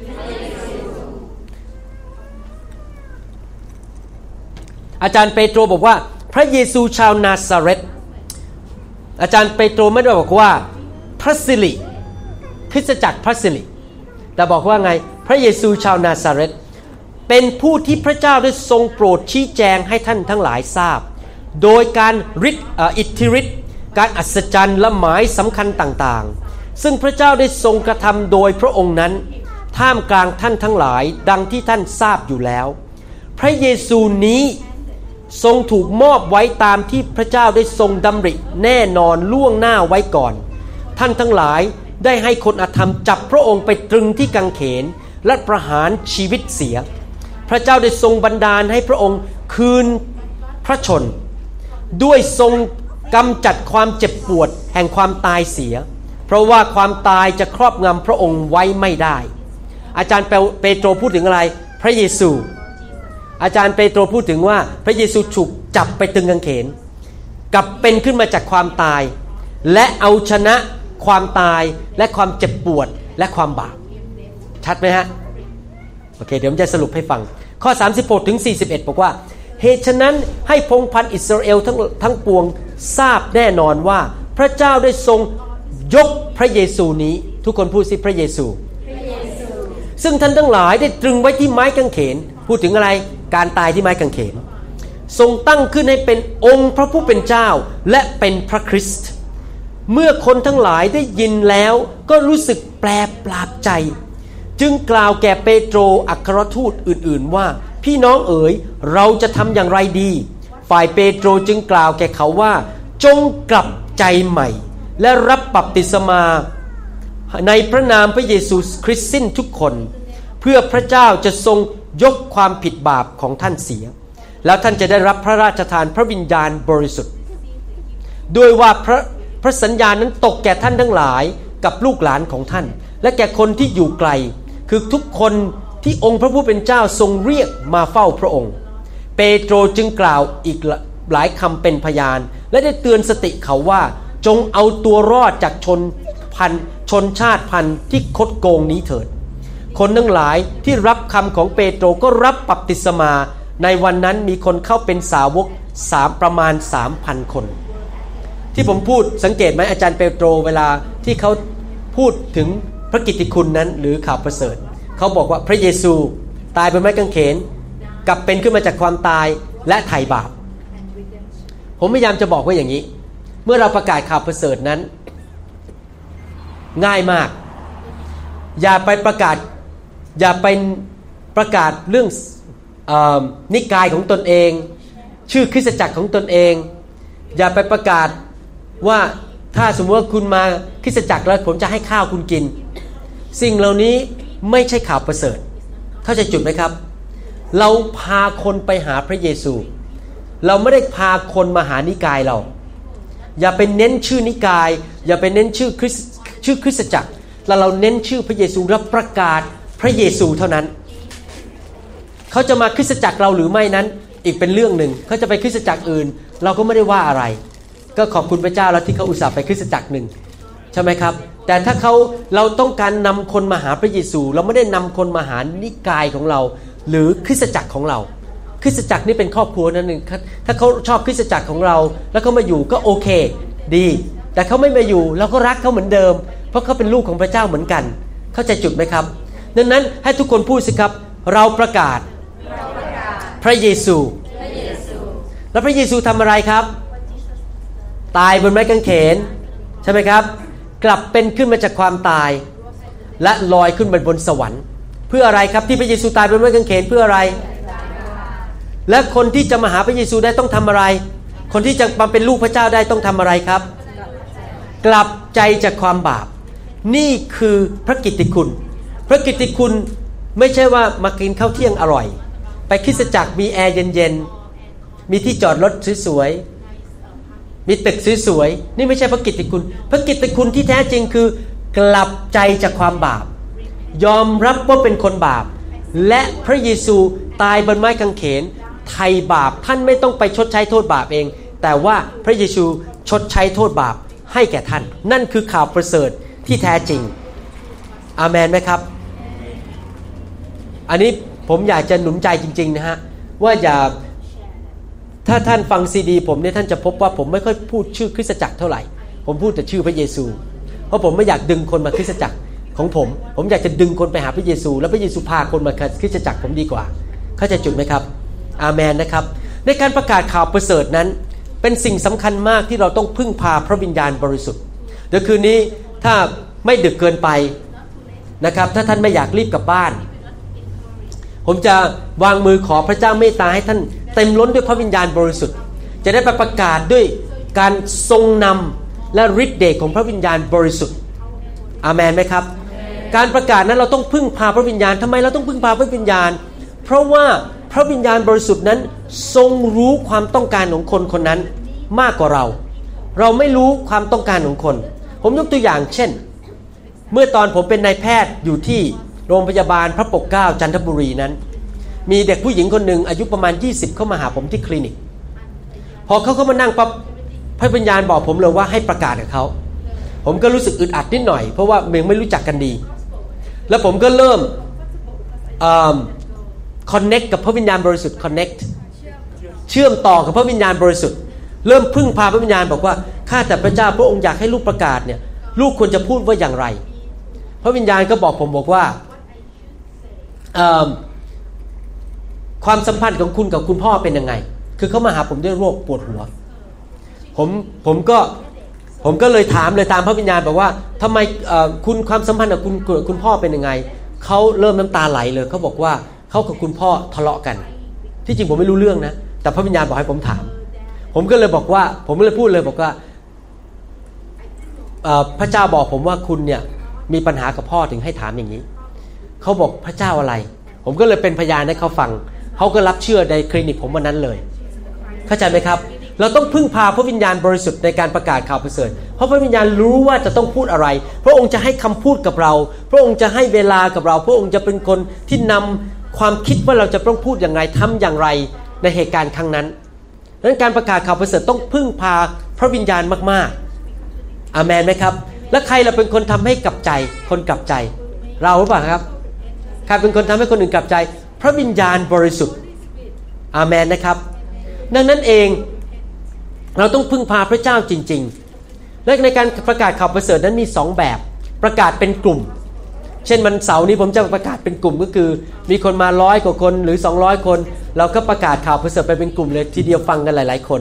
อาจารย์เปโตรบอกว่าพระเยซูชาวนาซาเรตอาจารย์เปโตรไม่ได้บอกว่าพระสิริคริสตจักรพระสิริแต่บอกว่าไงพระเยซูชาวนาซาเรตเป็นผู้ที่พระเจ้าได้ทรงโปรดชี้แจงให้ท่านทั้งหลายทราบโดยการฤทธิ์อิทธิฤทธิ์การอัศจรรย์และหมายสำคัญต่างๆซึ่งพระเจ้าได้ทรงกระทำโดยพระองค์นั้นท่ามกลางท่านทั้งหลายดังที่ท่านทราบอยู่แล้วพระเยซูนี้ทรงถูกมอบไว้ตามที่พระเจ้าได้ทรงดำริแน่นอนล่วงหน้าไว้ก่อนท่านทั้งหลายได้ให้คนอธรรมจับพระองค์ไปตรึงที่กางเขนและประหารชีวิตเสียพระเจ้าได้ทรงบันดาลให้พระองค์คืนพระชนด้วยทรงกำจัดความเจ็บปวดแห่งความตายเสียเพราะว่าความตายจะครอบงำพระองค์ไว้ไม่ได้อาจารย์เปโตรพูดถึงอะไรพระเยซูอาจารย์เปโตรพูดถึงว่าพระเยซูถูกจับไปตึงกางเขนกลับเป็นขึ้นมาจากความตายและเอาชนะความตายและความเจ็บปวดและความบาปชัดไหมฮะโอเคเดี๋ยวผมจะสรุปให้ฟังข้อสามสิบหกถึงสี่สิบเอ็ดบอกว่าเหตุฉะนั้นให้พงศ์พันธุ์อิสราเอลทั้งทั้งปวงทราบแน่นอนว่าพระเจ้าได้ทรงยกพระเยซูนี้ทุกคนพูดสิพระเยซูซึ่งท่านทั้งหลายได้ตรึงไว้ที่ไม้กางเขนพูดถึงอะไรการตายที่ไม้กางเขนทรงตั้งขึ้นให้เป็นองค์พระผู้เป็นเจ้าและเป็นพระคริสต์เมื่อคนทั้งหลายได้ยินแล้วก็รู้สึกแปลปราบใจจึงกล่าวแก่เปโตรอัครทูตอื่นๆว่าพี่น้องเอ๋ยเราจะทำอย่างไรดีฝ่ายเปโตรจึงกล่าวแก่เขาว่าจงกลับใจใหม่และรับบัพติศมาในพระนามพระเยซูคริสต์สิ้นทุกคนเพื่อพระเจ้าจะทรงยกความผิดบาปของท่านเสียแล้วท่านจะได้รับพระราชทานพระวิญญาณบริสุทธิ์ด้วยว่าพระพระสัญญานั้นตกแก่ท่านทั้งหลายกับลูกหลานของท่านและแก่คนที่อยู่ไกลคือทุกคนที่องค์พระผู้เป็นเจ้าทรงเรียกมาเฝ้าพระองค์เปโตรจึงกล่าวอีกหลายคำเป็นพยานและได้เตือนสติเขาว่าจงเอาตัวรอดจากชนพันชนชาติพันธุ์ที่คดโกงนี้เถิดคนทั้งหลายที่รับคำของเปโตรก็รับบัพติศมาในวันนั้นมีคนเข้าเป็นสาวกสามประมาณ สามพัน คนที่ผมพูดสังเกตไหมอาจารย์เปโตรเวลาที่เขาพูดถึงพระกิตติคุณนั้นหรือข่าวประเสริฐเขาบอกว่าพระเยซูตายบนไม้กางเขนกลับเป็นขึ้นมาจากความตายและไถ่บาปผมพยายามจะบอกว่าอย่างนี้เมื่อเราประกาศข่าวประเสริฐนั้นง่ายมากอย่าไปประกาศอย่าไปประกาศเรื่องเอ่อนิกายของตนเองชื่อคริสตจักรของตนเองอย่าไปประกาศว่าถ้าสมมติว่าคุณมาคริสตจักรแล้วผมจะให้ข้าวคุณกินสิ่งเหล่านี้ไม่ใช่ข่าวประเสริฐเข้าใจจุดไหมครับเราพาคนไปหาพระเยซูเราไม่ได้พาคนมาหานิกายเราอย่าไปเน้นชื่อนิกายอย่าไปเน้นชื่อคริสชื่อคริสตจักรแล้วเราเน้นชื่อพระเยซูและประกาศพระเยซูเท่านั้นเขาจะมาคริสตจักรเราหรือไม่นั้นอีกเป็นเรื่องหนึ่งเขาจะไปคริสตจักรอื่นเราก็ไม่ได้ว่าอะไรก็ขอบคุณพระเจ้าแล้วที่เขาอุตส่าห์ไปคริสตจักรหนึ่งใช่ไหมครับแต่ถ้าเขาเราต้องการนำคนมาหาพระเยซูเราไม่ได้นำคนมาหานิกายของเราหรือคริสตจักรของเราคริสตจักรนี่เป็นครอบครัวนั่นเองถ้าเขาชอบคริสตจักรของเราแล้วเขามาอยู่ก็โอเคดีแต่เขาไม่มาอยู่เราก็รักเขาเหมือนเดิมเพราะเขาเป็นลูกของพระเจ้าเหมือนกันเข้าใจจุดไหมครับดังนั้นให้ทุกคนพูดสิครับเราประกาศพระเยซูแล้วพระเยซูทำอะไรครับตายบนไม้กางเขนใช่ไหมครับกลับเป็นขึ้นมาจากความตายและลอยขึ้นไปบนสวรรค์เพื่ออะไรครับที่พระเยซูตายบนไม้กางเขนเพื่ออะไรและคนที่จะมาหาพระเยซูได้ต้องทำอะไรคนที่จะมาเป็นลูกพระเจ้าได้ต้องทำอะไรครับกลับใจจากความบาปนี่คือพระกิตติคุณพระกิตติคุณไม่ใช่ว่ามากินข้าวเที่ยงอร่อยไปคริสตจักรมีแอร์เย็นๆมีที่จอดรถสวยๆมีตึกสวยๆนี่ไม่ใช่พระกิตติคุณพระกิตติคุณที่แท้จริงคือกลับใจจากความบาปยอมรับว่าเป็นคนบาปและพระเยซูตายบนไม้กางเขนไถ่บาปท่านไม่ต้องไปชดใช้โทษบาปเองแต่ว่าพระเยซูชดใช้โทษบาปให้แก่ท่านนั่นคือข่าวประเสริฐที่แท้จริงอาเมนไหมครับอันนี้ผมอยากจะหนุนใจจริงๆนะฮะว่าอย่าถ้าท่านฟังซีดีผมเนี่ยท่านจะพบว่าผมไม่ค่อยพูดชื่อคริสตจักรเท่าไหร่ผมพูดแต่ชื่อพระเยซูเพราะผมไม่อยากดึงคนมาคริสตจักรของผมผมอยากจะดึงคนไปหาพระเยซูแล้วพระเยซูพาคนมาคริสตจักรผมดีกว่าเข้าใจจุดไหมครับอาเมนนะครับในการประกาศข่าวประเสริฐนั้นเป็นสิ่งสำคัญมากที่เราต้องพึ่งพาพระวิญญาณบริสุทธิ์เดี๋ยวคืนนี้ถ้าไม่ดึกเกินไปนะครับถ้าท่านไม่อยากรีบกลับบ้านผมจะวางมือขอพระเจ้าเมตตาให้ท่านเต็มล้นด้วยพระวิญญาณบริสุทธิ์จะได้ไปประกาศด้วยการทรงนำและฤทธิ์เดชของพระวิญญาณบริสุทธิ์อาเมนไหมครับการประกาศนั้นเราต้องพึ่งพาพระวิญญาณทำไมเราต้องพึ่งพาพระวิญญาณเพราะว่าพระวิญญาณบริสุทธิ์นั้นทรงรู้ความต้องการของคนคนนั้นมากกว่าเราเราไม่รู้ความต้องการของคนผมยกตัวอย่างเช่นเมื่อตอนผมเป็นนายแพทย์อยู่ที่โรงพยาบาลพระปกเกล้าจันทบุรีนั้นมีเด็กผู้หญิงคนหนึ่งอายุประมาณยี่สิบเข้ามาหาผมที่คลินิกพอเขาเข้ามานั่งปั๊บพระวิญญาณบอกผมเลยว่าให้ประกาศกับเขาผมก็รู้สึกอึดอัดนิดหน่อยเพราะว่ายังไม่รู้จักกันดีแล้วผมก็เริ่มconnect กับพระวิญญาณบริสุทธิ์ connect เชื่อมต่อกับพระวิญญาณบริสุทธิ์เริ่มพึ่งพาพระวิญญาณบอกว่าข้าแต่พระเจ้าพระองค์อยากให้ลูกประกาศเนี่ยลูกควรจะพูดว่าอย่างไรพระวิญญาณก็บอกผมบอกว่าความสัมพันธ์ของคุณกับคุณพ่อเป็นยังไงคือเขามาหาผมด้วยโรคปวดหัวผมผมก็ผมก็เลยถามเลยตามพระวิญญาณบอกว่าทำไมคุณความสัมพันธ์กับคุณคุณพ่อเป็นยังไงเขาเริ่มน้ำตาไหลเลยเขาบอกว่าเขากับคุณพ่อทะเลาะกันที่จริงผมไม่รู้เรื่องนะแต่พระวิญญาณบอกให้ผมถามผมก็เลยบอกว่าผมก็เลยพูดเลยบอกว่าพระเจ้าบอกผมว่าคุณเนี่ยมีปัญหากับพ่อถึงให้ถามอย่างนี้เขาบอกพระเจ้าอะไรผมก็เลยเป็นพยานให้เขาฟังเขาก็รับเชื่อในคลินิกผมวันนั้นเลยเข้าใจไหมครับเราต้องพึ่งพาพระวิญญาณบริสุทธิ์ในการประกาศข่าวประเสริฐเพราะพระวิญญาณรู้ว่าจะต้องพูดอะไรพระองค์จะให้คำพูดกับเราพระองค์จะให้เวลากับเราพระองค์จะเป็นคนที่นำความคิดว่าเราจะต้องพูดอย่างไรทำอย่างไรในเหตุการณ์ครั้งนั้นดังนั้นการประกาศข่าวประเสริฐต้องพึ่งพาพระวิญญาณมากๆอาเมนไหมครับและใครเราเป็นคนทำให้กลับใจคนกลับใจเราหรือเปล่าครับใครเป็นคนทำให้คนอื่นกลับใจพระวิญญาณบริสุทธิ์อาเมนนะครับดังนั้นเองเราต้องพึ่งพาพระเจ้าจริงๆและในการประกาศข่าวประเสริฐนั้นมีสองแบบประกาศเป็นกลุ่มเช่นวันเสาร์นี้ผมจะประกาศเป็นกลุ่มก็คือมีคนมาร้อยกว่าคนหรือสองร้อยคนเราก็ประกาศข่าวประเสริฐไปเป็นกลุ่มเลยทีเดียวฟังกันหลายๆคน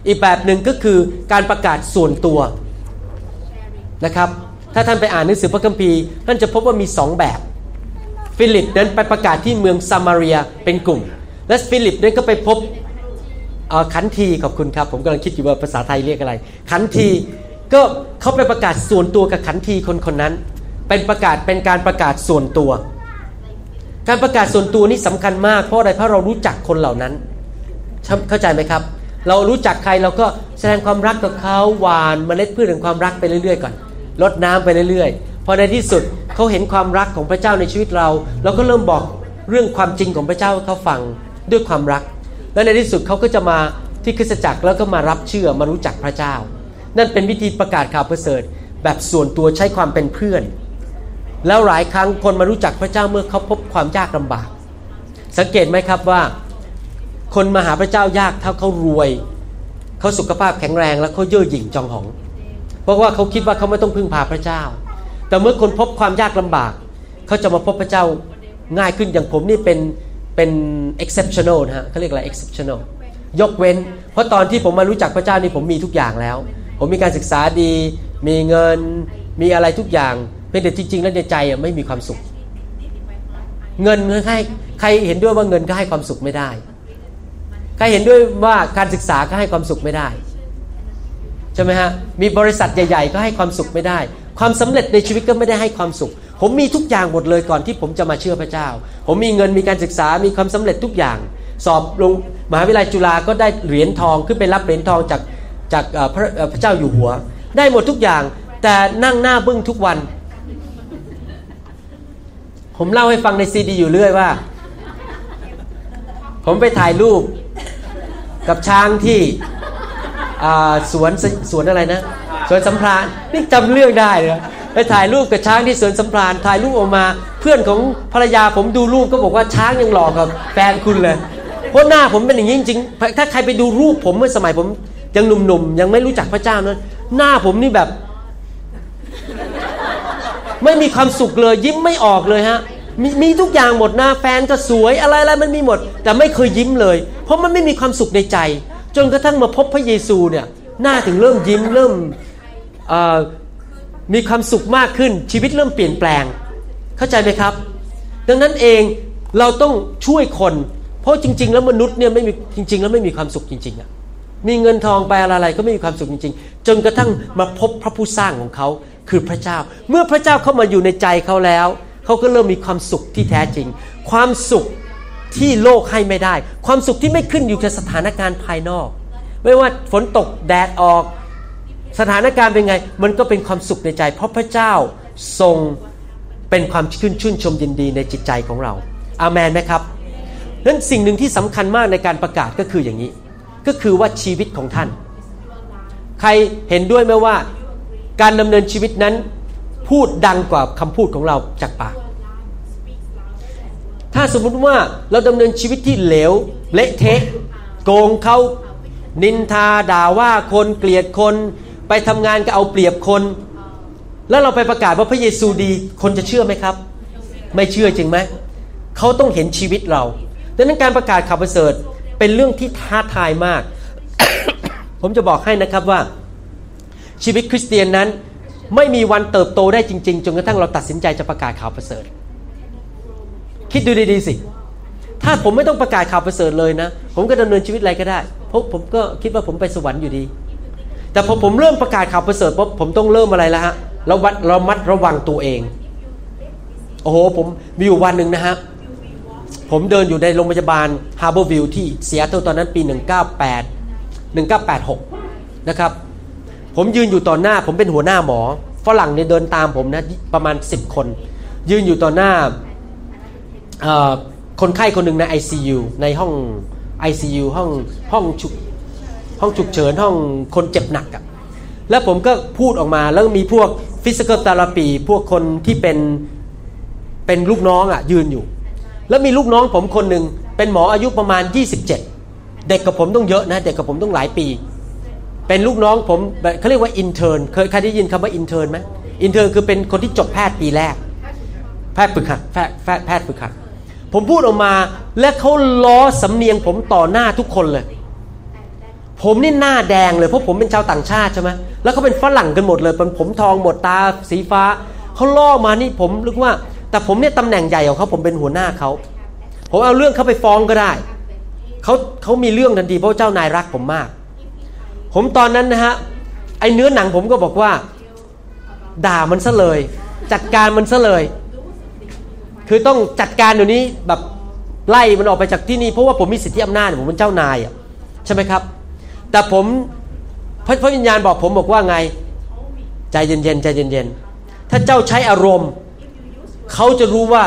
อีกแบบหนึ่งก็คือการประกาศส่วนตัวนะครับถ้าท่านไปอ่านหนังสือพระคัมภีร์ท่านจะพบว่ามีสองแบบฟิลิปนั้นไปประกาศที่เมืองซามาเรียเป็นกลุ่มและฟิลิปนั้นก็ไปพบขันทีขอบคุณครับผมกำลังคิดอยู่ว่าภาษาไทยเรียกอะไรขันทีก็เขาไปประกาศส่วนตัวกับขันทีคนคนนั้นเป็นประกาศเป็นการประกาศส่วนตัวการประกาศส่วนตัวนี้สำคัญมากเพราะอะไรเพราะเรารู้จักคนเหล่านั้นเข้าใจไหมครับเรารู้จักใครเราก็แสดงความรักกับเขาหวานเมล็ดพืชแห่งความรักไปเรื่อยๆก่อนรดน้ำไปเรื่อยๆพอในที่สุดเขาเห็นความรักของพระเจ้าในชีวิตเราเราก็เริ่มบอกเรื่องความจริงของพระเจ้าให้เขาฟังด้วยความรักและในที่สุดเขาก็จะมาที่คริสตจักรแล้วก็มารับเชื่อมารู้จักพระเจ้านั่นเป็นวิธีประกาศข่าวประเสริฐแบบส่วนตัวใช้ความเป็นเพื่อนแล้วหลายครั้งคนมารู้จักพระเจ้าเมื่อเขาพบความยากลำบากสังเกตไหมครับว่าคนมาหาพระเจ้ายากถ้าเขารวยเขาสุขภาพแข็งแรงแล้วเขาเย่อหยิ่งจองหองเพราะว่าเขาคิดว่าเขาไม่ต้องพึ่งพาพระเจ้าแต่เมื่อคนพบความยากลำบากเขาจะมาพบพระเจ้าง่ายขึ้นอย่างผมนี่เป็นเป็น exceptional นะฮะเขาเรียกอะไร exceptional ยกเว้นเพราะตอนที่ผมมารู้จักพระเจ้านี่ผมมีทุกอย่างแล้วผมมีการศึกษาดีมีเงินมีอะไรทุกอย่างเพียงแต่จริงๆแล้วในใจอ่ะไม่มีความสุขเงินให้ใครเห็นด้วยว่าเงินก็ให้ความสุขไม่ได้ใครเห็นด้วยว่าการศึกษาก็ให้ความสุขไม่ได้ใช่ไหมฮะมีบริษัทใหญ่ๆก็ให้ความสุขไม่ได้ความสำเร็จในชีวิตก็ไม่ได้ให้ความสุขผมมีทุกอย่างหมดเลยก่อนที่ผมจะมาเชื่อพระเจ้าผมมีเงินมีการศึกษามีความสำเร็จทุกอย่างสอบลงมหาวิทยาลัยจุฬาก็ได้เหรียญทองขึ้นไปรับเหรียญทองจากจากพระพระเจ้าอยู่หัวได้หมดทุกอย่างแต่นั่งหน้าบึ้งทุกวันผมเล่าให้ฟังในซีดีอยู่เรื่อยว่าผมไปถ่ายรูปกับช้างที่สวนสวนอะไรนะสวนสำราญนี่จำเรื่องได้เลยไปถ่ายรูปกับช้างที่สวนสำราญถ่ายรูปออกมาเพื่อนของภรรยาผมดูรูปก็บอกว่าช้างยังหล่อกับแฟนคุณเลยเพราะหน้าผมเป็นอย่างนี้จริงๆถ้าใครไปดูรูปผมเมื่อสมัยผมยังหนุ่มๆยังไม่รู้จักพระเจ้านั้นหน้าผมนี่แบบไม่มีความสุขเลยยิ้มไม่ออกเลยฮะมีมีทุกอย่างหมดหน้าแฟนก็สวยอะไรๆมันมีหมดแต่ไม่เคยยิ้มเลยเพราะมันไม่มีความสุขในใจจนกระทั่งมาพบพระเยซูเนี่ยหน้าถึงเริ่มยิ้มเริ่มมีความสุขมากขึ้นชีวิตเริ่มเปลี่ยนแปลงเข้าใจไหมครับดังนั้นเองเราต้องช่วยคนเพราะจริงๆแล้วมนุษย์เนี่ยไม่มีจริงๆแล้วไม่มีความสุขจริงๆอ่ะมีเงินทองไปอะไรๆก็ไม่มีความสุขจริงๆจนกระทั่งมาพบพระผู้สร้างของเขาคือพระเจ้าเมื่อพระเจ้าเข้ามาอยู่ในใจเขาแล้วเขาก็เริ่มมีความสุขที่แท้จริงความสุขที่โลกให้ไม่ได้ความสุขที่ไม่ขึ้นอยู่กับสถานการณ์ภายนอกไม่ว่าฝนตกแดดออกสถานการณ์เป็นไงมันก็เป็นความสุขในใจเพราะพระเจ้าทรงเป็นความชื่นชื่นชมยินดีในจิตใจของเราอาเมนไหมครับนั้นสิ่งหนึ่งที่สำคัญมากในการประกาศก็คืออย่างนี้ก็คือว่าชีวิตของท่านใครเห็นด้วยไหมว่าการดำเนินชีวิตนั้นพูดดังกว่าคำพูดของเราจากปากถ้าสมมุติว่าเราดำเนินชีวิตที่เหลวเละเทะโกงเขานินทาด่าว่าคนเกลียดคนไปทำงานก็เอาเปรียบคนแล้วเราไปประกาศว่าพระเยซูดีคนจะเชื่อไหมครับไม่เชื่อจริงไหมเขาต้องเห็นชีวิตเราดังนั้นการประกาศข่าวประเสริฐเป็นเรื่องที่ท้าทายมาก ผมจะบอกให้นะครับว่าชีวิตคริสเตียนนั้นไม่มีวันเติบโตได้จริงๆจนกระทั่งเราตัดสินใจจะประกาศข่าวประเสริฐคิดดูดีๆสิถ้าผมไม่ต้องประกาศข่าวประเสริฐเลยนะผมก็ดำเนินชีวิตอะไรก็ได้เพราะผมก็คิดว่าผมไปสวรรค์อยู่ดีแต่พอผมเริ่มประกาศข่าวประเสริฐปุ๊บผมต้องเริ่มอะไรแล้วฮะเราวัดเรามัดระวังตัวเองโอ้โหผมมีอยู่วันนึงนะฮะผมเดินอยู่ในโรงพยาบาล Harborview ที่ซีแอตเทิลตอนนั้นปีหนึ่งเก้าแปด หนึ่งเก้าแปดหกนะครับผมยืนอยู่ต่อหน้าผมเป็นหัวหน้าหมอฝรั่งเนี่ยเดินตามผมนะประมาณสิบคนยืนอยู่ต่อหน้าคนไข้คนหนึ่งใน ไอ ซี ยู ในห้อง ไอ ซี ยู ห้องห้องฉุกห้องฉุกเฉินห้องคนเจ็บหนักอ่ะแล้วผมก็พูดออกมาแล้วมีพวก physical therapy พวกคนที่เป็นเป็นลูกน้องอ่ะยืนอยู่แล้วมีลูกน้องผมคนหนึ่งเป็นหมออายุประมาณยี่สิบเจ็ดเด็กกับผมต้องเยอะนะเด็กกับผมต้องหลายปีเป็นลูกน้องผมเขาเรียกว่า intern เคยใครได้ยินคำว่า intern ไหม intern คือเป็นคนที่จบแพทย์ปีแรกแพทย์ฝึกหัดแพทย์แพทย์ฝึกหัดผมพูดออกมาและเขาล้อสำเนียงผมต่อหน้าทุกคนเลยผมนี่หน้าแดงเลยเพราะผมเป็นชาวต่างชาติใช่ไหมแล้วเขาเป็นฝรั่งกันหมดเลยเป็นผมทองหมดตาสีฟ้าเขาล่อมานี่ผมรู้ว่าแต่ผมเนี่ยตำแหน่งใหญ่ของเขาผมเป็นหัวหน้าเขาผมเอาเรื่องเขาไปฟ้องก็ได้เขาเขามีเรื่องทันทีเพราะเจ้านายรักผมมากผมตอนนั้นนะฮะไอ้เนื้อหนังผมก็บอกว่าด่ามันซะเลยจัดการมันซะเลยคือต้องจัดการเดี๋ยวนี้แบบไล่มันออกไปจากที่นี่เพราะว่าผมมีสิทธิอำนาจผมเป็นเจ้านายอ่ะใช่ไหมครับแต่ผมพระพระวิญญาณบอกผมบอกว่าไงใจเย็นๆใจเย็นๆถ้าเจ้าใช้อารมณ์เขาจะรู้ว่า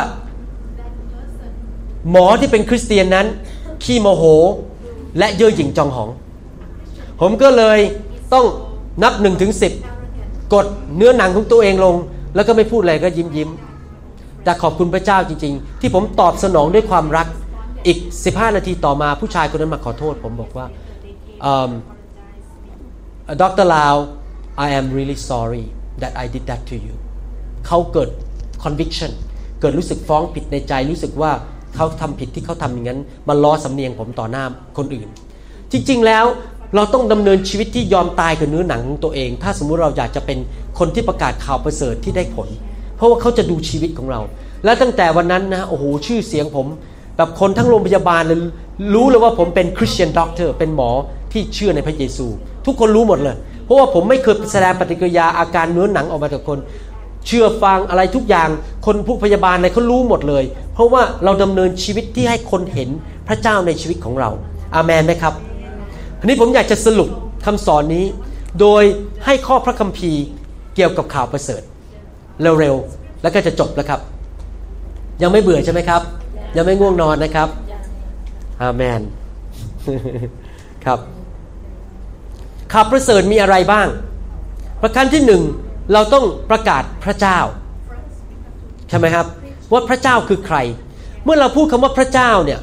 หมอที่เป็นคริสเตียนนั้นขี้โมโหและเย่อหยิ่งจองหองผมก็เลยต้องนับหนึ่งถึงสิบกดเนื้อหนังของตัวเองลงแล้วก็ไม่พูดอะไรก็ยิ้มยิ้มแต่ขอบคุณพระเจ้าจริงๆที่ผมตอบสนองด้วยความรักอีกสิบห้านาทีต่อมาผู้ชายคนนั้นมาขอโทษผมบอกว่า um, Doctor Lau I am really sorry that I did that to you เขาเกิด conviction เกิดรู้สึกฟ้องผิดในใจรู้สึกว่าเขาทำผิดที่เขาทำอย่างนั้นมาล้อสำเนียงผมต่อหน้าคนอื่นจริงๆแล้วเราต้องดำเนินชีวิตที่ยอมตายกับเนื้อหนังของตัวเองถ้าสมมุติเราอยากจะเป็นคนที่ประกาศข่าวประเสริฐที่ได้ผลเพราะว่าเขาจะดูชีวิตของเราและตั้งแต่วันนั้นนะโอ้โหชื่อเสียงผมแบบคนทั้งโรงพยาบาลเลยรู้เลยว่าผมเป็นคริสเตียนด็อกเตอร์เป็นหมอที่เชื่อในพระเยซูทุกคนรู้หมดเลยเพราะว่าผมไม่เคยแสดงปฏิกิริยาอาการเนื้อหนังออกมาจากคนเชื่อฟังอะไรทุกอย่างคนผู้พยาบาลอะไรเขารู้หมดเลยเพราะว่าเราดำเนินชีวิตที่ให้คนเห็นพระเจ้าในชีวิตของเราอาเมนไหมครับทีนี้ผมอยากจะสรุปคำสอนนี้โดยให้ข้อพระคัมภีร์เกี่ยวกับข่าวประเสริฐเร็วๆแล้วก็จะจบแล้วครับยังไม่เบื่อใช่ไหมครับยังไม่ง่วงนอนนะครับอาเมน ครับข่าวประเสริฐมีอะไรบ้างประการที่หนึ่งเราต้องประกาศพระเจ้าใช่ไหมครับว่าพระเจ้าคือใครเมื่อเราพูดคำว่าพระเจ้าเนี่ย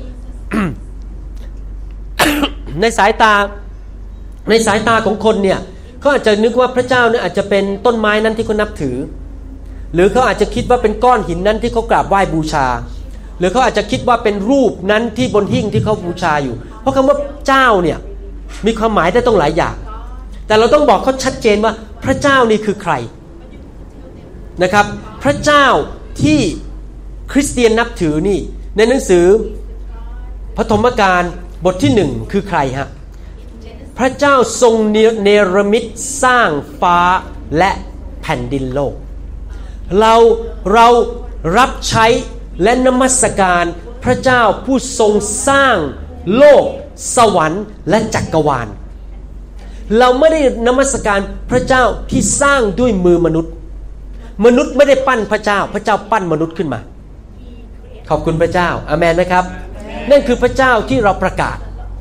ในสายตาในสายตาของคนเนี่ยเขาอาจจะนึกว่าพระเจ้าเนี่ยอาจจะเป็นต้นไม้นั้นที่เขานับถือหรือเขาอาจจะคิดว่าเป็นก้อนหินนั้นที่เขากราบไหว้บูชาหรือเขาอาจจะคิดว่าเป็นรูปนั้นที่บนหิ้งที่เขาบูชาอยู่เพราะคำว่าเจ้าเนี่ยมีความหมายได้ต้องหลายอย่างแต่เราต้องบอกเขาชัดเจนว่าพระเจ้านี่คือใครนะครับพระเจ้าที่คริสเตียนนับถือนี่ในหนังสือปฐมกาลบทที่หนึ่งคือใครฮะพระเจ้าทรงเนรมิตสร้างฟ้าและแผ่นดินโลกเราเรารับใช้และนมัสการพระเจ้าผู้ทรงสร้างโลกสวรรค์และจักรวาลเราไม่ได้นมัสการพระเจ้าที่สร้างด้วยมือมนุษย์มนุษย์ไม่ได้ปั้นพระเจ้าพระเจ้าปั้นมนุษย์ขึ้นมาขอบคุณพระเจ้าอาเมนนะครับนั่นคือพระเจ้าที่เราประกาศ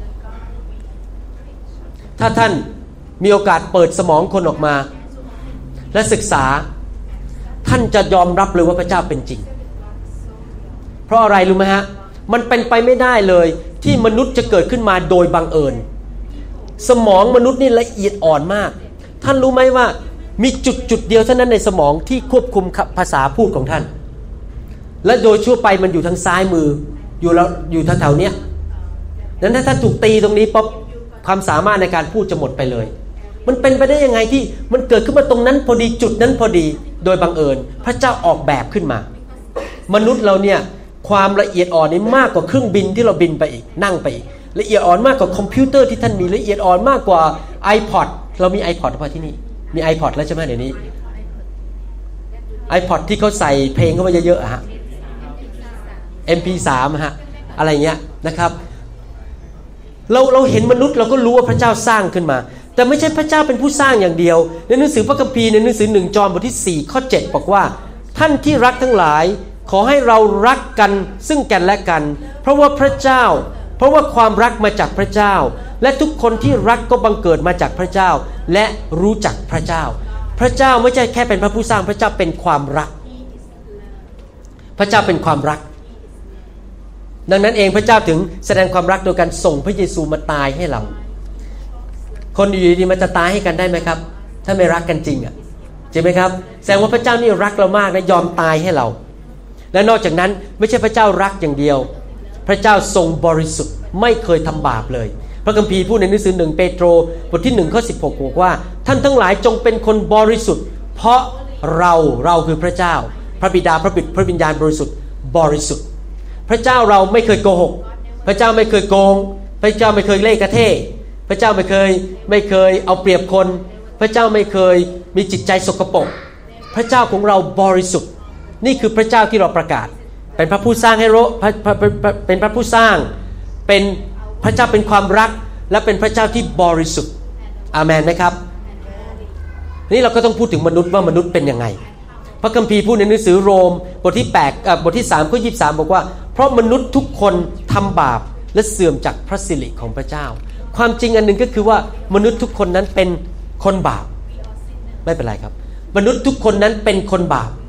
ถ้าท่านมีโอกาสเปิดสมองคนออกมาและศึกษาท่านจะยอมรับเลยว่าพระเจ้าเป็นจริงเพราะอะไรรู้ไหมฮะมันเป็นไปไม่ได้เลยที่มนุษย์จะเกิดขึ้นมาโดยบังเอิญสมองมนุษย์นี่ละเอียดอ่อนมากท่านรู้ไหมว่ามีจุดจุดเดียวเท่านั้นในสมองที่ควบคุมภาษาพูดของท่านและโดยทั่วไปมันอยู่ทางซ้ายมืออยู่แล้วอยู่แถวๆเนี้ยนั้นถ้าท่านถูกตีตรงนี้ปั๊บความสามารถในการพูดจะหมดไปเลยมันเป็นไปได้ยังไงที่มันเกิดขึ้นมาตรงนั้นพอดีจุดนั้นพอดีโดยบังเอิญพระเจ้าออกแบบขึ้นมามนุษย์เราเนี่ยความละเอียดอ่อนนี่มากกว่าเครื่องบินที่เราบินไปอีกนั่งไปอีกละเอียดอ่อนมากกว่าคอมพิวเตอร์ที่ท่านมีละเอียดอ่อนมากกว่า iPod เรามี iPod ป่ะที่นี่มี iPod แล้วใช่ไหมเดี๋ยวนี้ iPod ที่เขาใส่เพลงเข้าไปเยอะๆฮะ เอ็ม พี สาม ฮะอะไรเงี้ยนะครับเราเราเห็นมนุษย์เราก็รู้ว่าพระเจ้าสร้างขึ้นมาแต่ไม่ใช่พระเจ้าเป็นผู้สร้างอย่างเดียวในหนังสือพระคัมภีร์ในหนังสือหนึ่งจอห์นบทที่สี่ข้อเจ็ดบอกว่าท่านที่รักทั้งหลายขอให้เรารักกันซึ่งกันและกันเพราะว่าพระเจ้าเพราะว่าความรักมาจากพระเจ้าและทุกคนที่รักก็บังเกิดมาจากพระเจ้าและรู้จักพระเจ้าพระเจ้าไม่ใช่แค่เป็นพระผู้สร้างพระเจ้าเป็นความรักพระเจ้าเป็นความรักดังนั้นเองพระเจ้าถึงแสดงความรักโดยการส่งพระเยซูมาตายให้เราคนอยู่ดีๆมันจะตายให้กันได้ไหมครับถ้าไม่รักกันจริงอ่ะจริงไหมครับแสดงว่าพระเจ้านี่รักเรามากและยอมตายให้เราและนอกจากนั้นไม่ใช่พระเจ้ารักอย่างเดียวพระเจ้าทรงบริสุทธิ์ไม่เคยทำบาปเลยพระคัมภีร์พูดในหนังสือหนึ่งเปโตรบทที่หนึ่งข้อสิบหกบอกว่าท่านทั้งหลายจงเป็นคนบริสุทธิ์เพราะเราเราคือพระเจ้าพระบิดาพระบิดพระวิญญาณบริสุทธิ์บริสุทธิ์พระเจ้าเราไม่เคยโกหกพระเจ้าไม่เคยโกงพระเจ้าไม่เคยเล่ห์กระเทยพระเจ้าไม่เคยไม่เคยเอาเปรียบคนพระเจ้าไม่เคยมีจิตใจสกปรกพระเจ้าของเราบริสุทธิ์นี่คือพระเจ้าที่เราประกาศเป็นพระผู้สร้างให้โลกเป็นพระผู้สร้างเป็นพระเจ้าเป็นความรักและเป็นพระเจ้าที่บริสุทธิ์อาเมนไหมครับนี่เราก็ต้องพูดถึงมนุษย์ว่ามนุษย์เป็นยังไงพระคัมภีร์พูดในหนังสือโรมบทที่แปดบทที่สามข้อยี่สิบสามบอกว่าเพราะมนุษย์ทุกคนทำบาปและเสื่อมจากพระสิริของพระเจ้าความจริงอันหนึ่งก็คือว่ามนุษย์ทุกคนนั้นเป็นคนบาปไม่เป็นไรครับมนุษย์ทุกคนนั้นเป็นคนบาป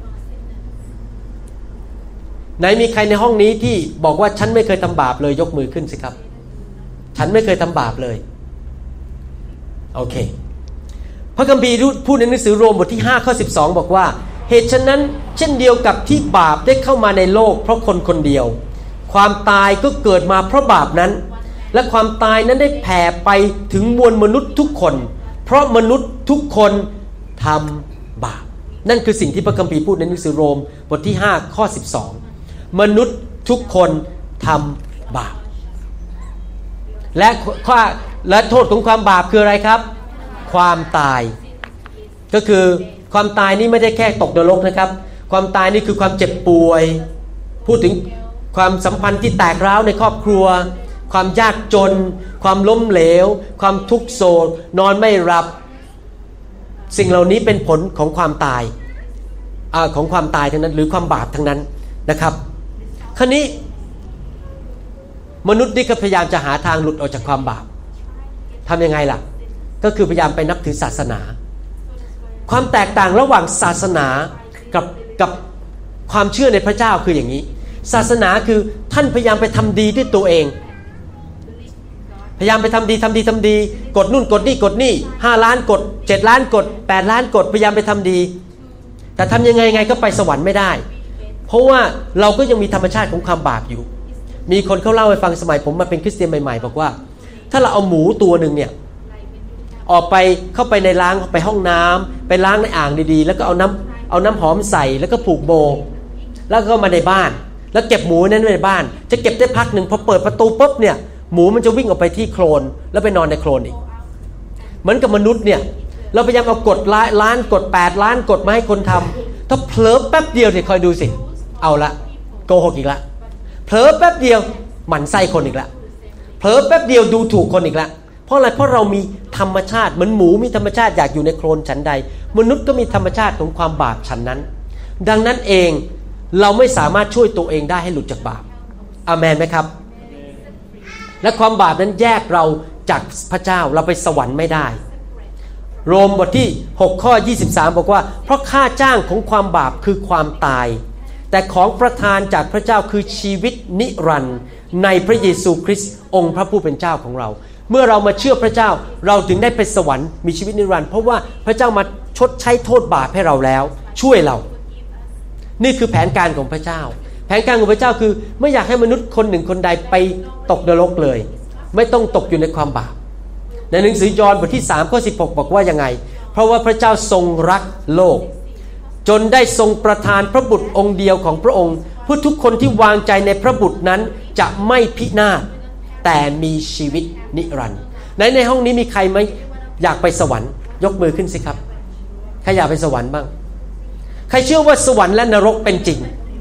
ไหนมีใครในห้องนี้ที่บอกว่าฉันไม่เคยทำบาปเลยยกมือขึ้นสิครับฉันไม่เคยทำบาปเลยโอเคพระคัมภีร์พูดในหนังสือโรมบทที่ห้าข้อสิบสองบอกว่าเหตุฉะนั้นเช่นเดียวกับที่บาปได้เข้ามาในโลกเพราะคนคนเดียวความตายก็เกิดมาเพราะบาปนั้นและความตายนั้นได้แผ่ไปถึงมวลมนุษย์ทุกคนเพราะมนุษย์ทุกคนทำบาปนั่นคือสิ่งที่พระคัมภีร์พูดในหนังสือโรมบทที่ห้าข้อสิบสองมนุษย์ทุกคนทำบาปและข้อและโทษของความบาปคืออะไรครับความตายก็คือความตายนี่ไม่ได้แค่ตกนรกนะครับความตายนี่คือความเจ็บป่วยพูดถึงความสัมพันธ์ที่แตกร้าวในครอบครัวความยากจนความล้มเหลวความทุกข์โศกนอนไม่หลับสิ่งเหล่านี้เป็นผลของความตายอ่าของความตายทั้งนั้นหรือความบาปทั้งนั้นนะครับคราวนี้มนุษย์นี่ก็พยายามจะหาทางหลุดออกจากความบาปทำยังไงล่ะก็คือพยายามไปนับถือศาสนาความแตกต่างระหว่างศาสนากับกับความเชื่อในพระเจ้าคืออย่างนี้ศาสนาคือท่านพยายามไปทำดีด้วยตัวเองพยายามไปทำดีทำดีทำดีกดนู่นกดนี่กดนี่ห้าล้านกดเจ็ดล้านกดแปดล้านกดพยายามไปทำดีแต่ทำยังไงไงก็ไปสวรรค์ไม่ได้เพราะว่าเราก็ยังมีธรรมชาติของความบาปอยู่มีคนเขาเล่าให้ฟังสมัยผมมาเป็นคริสเตียนใหม่ๆบอกว่าถ้าเราเอาหมูตัวนึงเนี่ยออกไปเข้าไปในล้างไปห้องน้ำไปล้างในอ่างดีๆแล้วก็เอาน้ำเอาน้ำหอมใส่แล้วก็ผูกโบแล้วก็มาในบ้านแล้วเก็บหมูนั้นไว้ในบ้านจะเก็บได้พักหนึ่งพอเปิดประตูปุ๊บเนี่ยหมูมันจะวิ่งออกไปที่โคลนแล้วไปนอนในโคลนอีกเหมือนกับมนุษย์เนี่ยเราพยายามเอากฎล้านกฎแปดล้านกฎมาให้คนทำถ้าเผลอแป๊บเดียวเนี่ยคอยดูสิเอาละโกหกอีกละเผลอแป๊บเดียวหมั่นไส้คนอีกละเผลอแป๊บเดียวดูถูกคนอีกละเพราะอะไรเพราะเรามีธรรมชาติเหมือนหมูมีธรรมชาติอยากอยู่ในโคลนฉันใดมนุษย์ก็มีธรรมชาติของความบาปฉันนั้นดังนั้นเองเราไม่สามารถช่วยตัวเองได้ให้หลุดจากบาปอาเมนไหมครับและความบาปนั้นแยกเราจากพระเจ้าเราไปสวรรค์ไม่ได้โรมบทที่หกข้อยี่สิบสามบอกว่าเพราะค่าจ้างของความบาปคือความตายแต่ของประทานจากพระเจ้าคือชีวิตนิรันดร์ในพระเยซูคริสต์องค์พระผู้เป็นเจ้าของเราเมื่อเรามาเชื่อพระเจ้าเราถึงได้ไปสวรรค์มีชีวิตนิรันดร์เพราะว่าพระเจ้ามาชดใช้โทษบาปให้เราแล้วช่วยเรานี่คือแผนการของพระเจ้าแผนการของพระเจ้าคือไม่อยากให้มนุษย์คนหนึ่งคนใดไปตกนรกเลยไม่ต้องตกอยู่ในความบาปในหนังสือยอห์นบทที่สามข้อสิบหกบอกว่ายังไงเพราะว่าพระเจ้าทรงรักโลกจนได้ทรงประทานพระบุตรองค์เดียวของพระองค์เพื่อทุกคนที่วางใจในพระบุตรนั้นจะไม่พินาศแต่มีชีวิตนิรันดร์ในในห้องนี้มีใครไหมอยากไปสวรรค์ยกมือขึ้นสิครับใครอยากไปสวรรค์บ้างใครเชื่อว่าสวรรค์และนรกเป็นจริง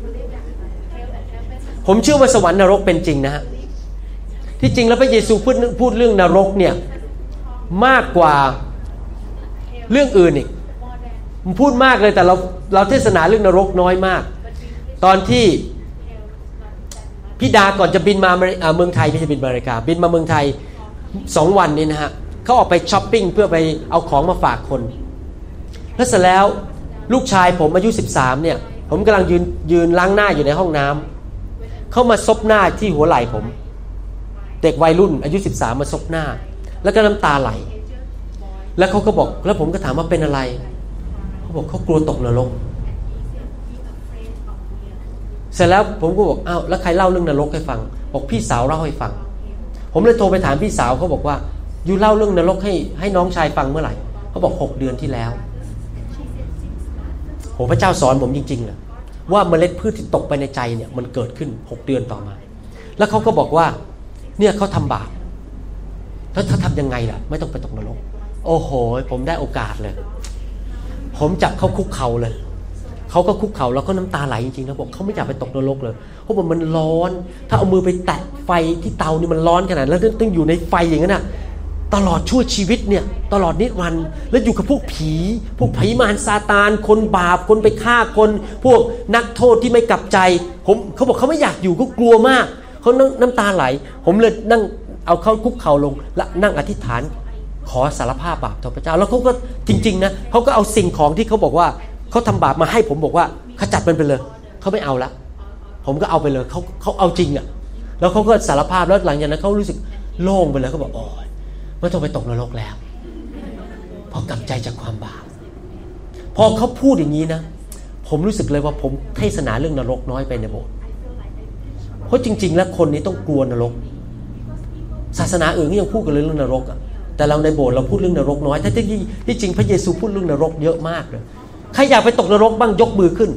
ผมเชื่อว่าสวรรค์นรกเป็นจริงนะฮะที่จริงแล้วพระเยซูพูดพูดเรื่องนรกเนี่ยมากกว่าเรื่องอื่นอีกผมพูดมากเลยแต่เราเราเทศนาเรื่องนรกน้อยมากตอนที่พี่ดาก่อนจะบินมาเมืองไทยไม่ใช่บินมาอเมริกาบินมาเมืองไทยสองวันนี้นะฮะเขาออกไปช้อปปิ้งเพื่อไปเอาของมาฝากคนแล้วเสร็จแล้วลูกชายผมอายุสิบสามเนี่ยผมกำลังยืนยืนล้างหน้าอยู่ในห้องน้ำเขามาซบหน้าที่หัวไหล่ผมเด็กวัยรุ่นอายุสิบสามมาซบหน้าแล้วก็น้ำตาไหลแล้วเขาก็บอกแล้วผมก็ถามว่าเป็นอะไรเขาบอกเขากลัวตกนรกเสร็จแล้วผมก็บอกอ้าวแล้วใครเล่าเรื่องนรกให้ฟังบอกพี่สาวเล่าให้ฟังผมเลยโทรไปถามพี่สาวเขาบอกว่าอยู่เล่าเรื่องนรกให้ให้น้องชายฟังเมื่อไหร่เขาบอกหกเดือนที่แล้วโหพระเจ้าสอนผมจริงๆเลยว่าเมล็ดพืชที่ตกไปในใจเนี่ยมันเกิดขึ้นหกเดือนต่อมาแล้วเขาก็บอกว่าเนี่ยเขาทำบาปแล้วถ้าทำยังไงล่ะไม่ต้องไปตกนรกโอ้โหผมได้โอกาสเลยผมจับเขาคุกเข่าเลยเขาก็คุกเข่าแล้วก็น้ำตาไหลจริงๆนะบอกเขาไม่อยากไปตกนรกเลยเพราะว่ามันร้อนถ้าเอามือไปแตะไฟที่เตานี่มันร้อนขนาดแล้วต้องอยู่ในไฟอย่างนั้นน่ะตลอดชั่วชีวิตเนี่ยตลอดนิรันดร์แล้วอยู่กับพวกผีพวกผีมารซาตานคนบาปคนไปฆ่าคนพวกนักโทษที่ไม่กลับใจผมเขาบอกเขาไม่อยากอยู่ก็กลัวมากเขาน้ำตาไหลผมเลยนั่งเอาเขาคุกเข่าลงและนั่งอธิษฐานขอสารภาพบาปต่อพระเจ้าแล้วเขาก็จริงๆนะเขาก็เอาสิ่งของที่เขาบอกว่าเขาทำบาปมาให้ผมบอกว่าขจัดมันไปเลยเขาไม่เอาละผมก็เอาไปเลยเขาเขาเอาจริงอ่ะแล้วเขาก็สารภาพแล้วหลังจากนั้นเขารู้สึกโล่งไปเลยเขาบอกโอ้ยไม่ต้องไปตกนรกแล้วพอกลับใจจากความบาปพอเขาพูดอย่างนี้นะผมรู้สึกเลยว่าผมเทศนาเรื่องนรกน้อยไปในโบสถ์เพราะจริงๆแล้วคนนี้ต้องกลัวนรกศาสนาอื่นก็ยังพูดกันเรื่องนรกอ่ะแต่เราในโบสถ์เราพูดเรื่องนรกน้อยแต่ที่ที่จริงพระเยซูพูดเรื่องนรกเยอะมากเลยใครอยากไปตกนรกบ้างยกมือขึ้น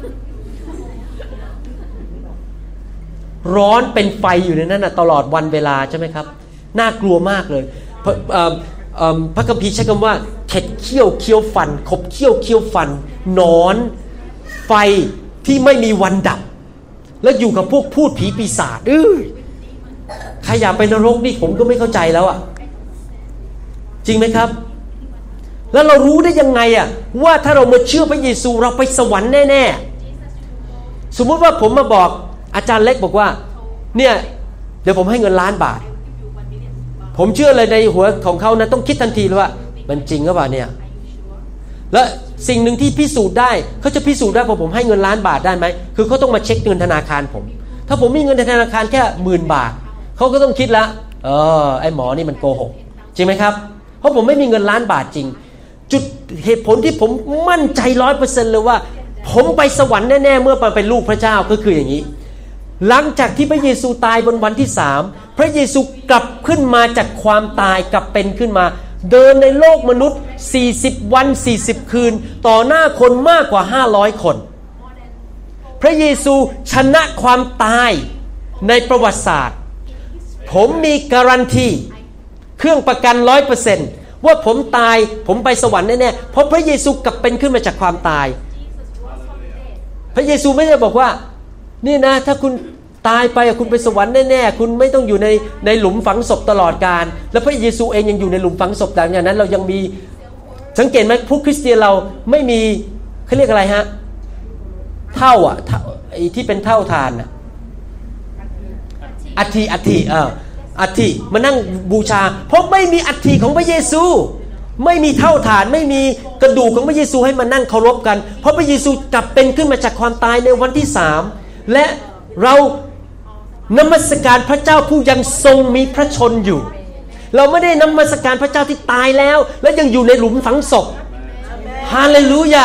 ร้อนเป็นไฟอยู่ในนั้นนะตลอดวันเวลาใช่ไหมครับน่ากลัวมากเลยพระพระคัมภีร์ใช้คำว่าเข็ดเคี้ยวเคี้ยวฟันขบเคี้ยวเคี้ยวฟันหนอนไฟที่ไม่มีวันดับแล้วอยู่กับพวกพูดผีปีศาจเออใครอยากไปนรกนี่ผมก็ไม่เข้าใจแล้วอ่ะจริงไหมครับแล้วเรารู้ได้ยังไงอ่ะว่าถ้าเรามาเชื่อพระเยซูเราไปสวรรค์แน่ๆสมมุติว่าผมมาบอกอาจารย์เล็กบอกว่าเนี่ยเดี๋ยวผมให้เงินล้านบาทผมเชื่อเลยในหัวของเขานะต้องคิดทันทีเลยว่ามันจริงหรือเปล่าเนี่ยและสิ่งหนึ่งที่พิสูจน์ได้เขาจะพิสูจน์ได้พอผมให้เงินล้านบาทได้ไหมคือเขาต้องมาเช็คเงินธนาคารผมถ้าผมมีเงินในธนาคารแค่หมื่นบาทเขาก็ต้องคิดละเออไอ้หมอนี่มันโกหกจริงไหมครับเพราะผมไม่มีเงินล้านบาทจริงจุดเหตุผลที่ผมมั่นใจ ร้อยเปอร์เซ็นต์ เลยว่าผมไปสวรรค์แน่ๆเมื่อเป็นลูกพระเจ้าก็คืออย่างนี้หลังจากที่พระเยซูตายบนวันที่สามพระเยซูกลับขึ้นมาจากความตายกลับเป็นขึ้นมาเดินในโลกมนุษย์สี่สิบวันสี่สิบคืนต่อหน้าคนมากกว่าห้าร้อยคนพระเยซูชนะความตายในประวัติศาสตร์ผมมีการันตีเครื่องประกัน ร้อยเปอร์เซ็นต์ ว่าผมตายผมไปสวรรค์แน่ๆเพราะพระเยซูกลับเป็นขึ้นมาจากความตายพระเยซูไม่ได้บอกว่านี่นะถ้าคุณตายไปคุณไปสวรรค์แน่ๆคุณไม่ต้องอยู่ในในหลุมฝังศพตลอดกาลแล้วพระเยซูเองยังอยู่ในหลุมฝังศพดังอย่างนั้นเรายังมีสังเกตไหมพวกคริสเตียนเราไม่มีเขาเรียกอะไรฮะเท่าอ่ะไอ้ที่เป็นเท่าทานอ่ะอัฐิอัฐิเอออัฐิมานั่งบูชาเพราะไม่มีอัฐิของพระเยซูไม่มีเท่าฐานไม่มีกระดูกของพระเยซูให้มานั่งเคารพกันเพราะพระเยซูกลับเป็นขึ้นมาจากความตายในวันที่สามและเรานมัสการพระเจ้าผู้ยังทรงมีพระชนอยู่เราไม่ได้นมัสการพระเจ้าที่ตายแล้วและยังอยู่ในหลุมฝังศพฮาเลลูยา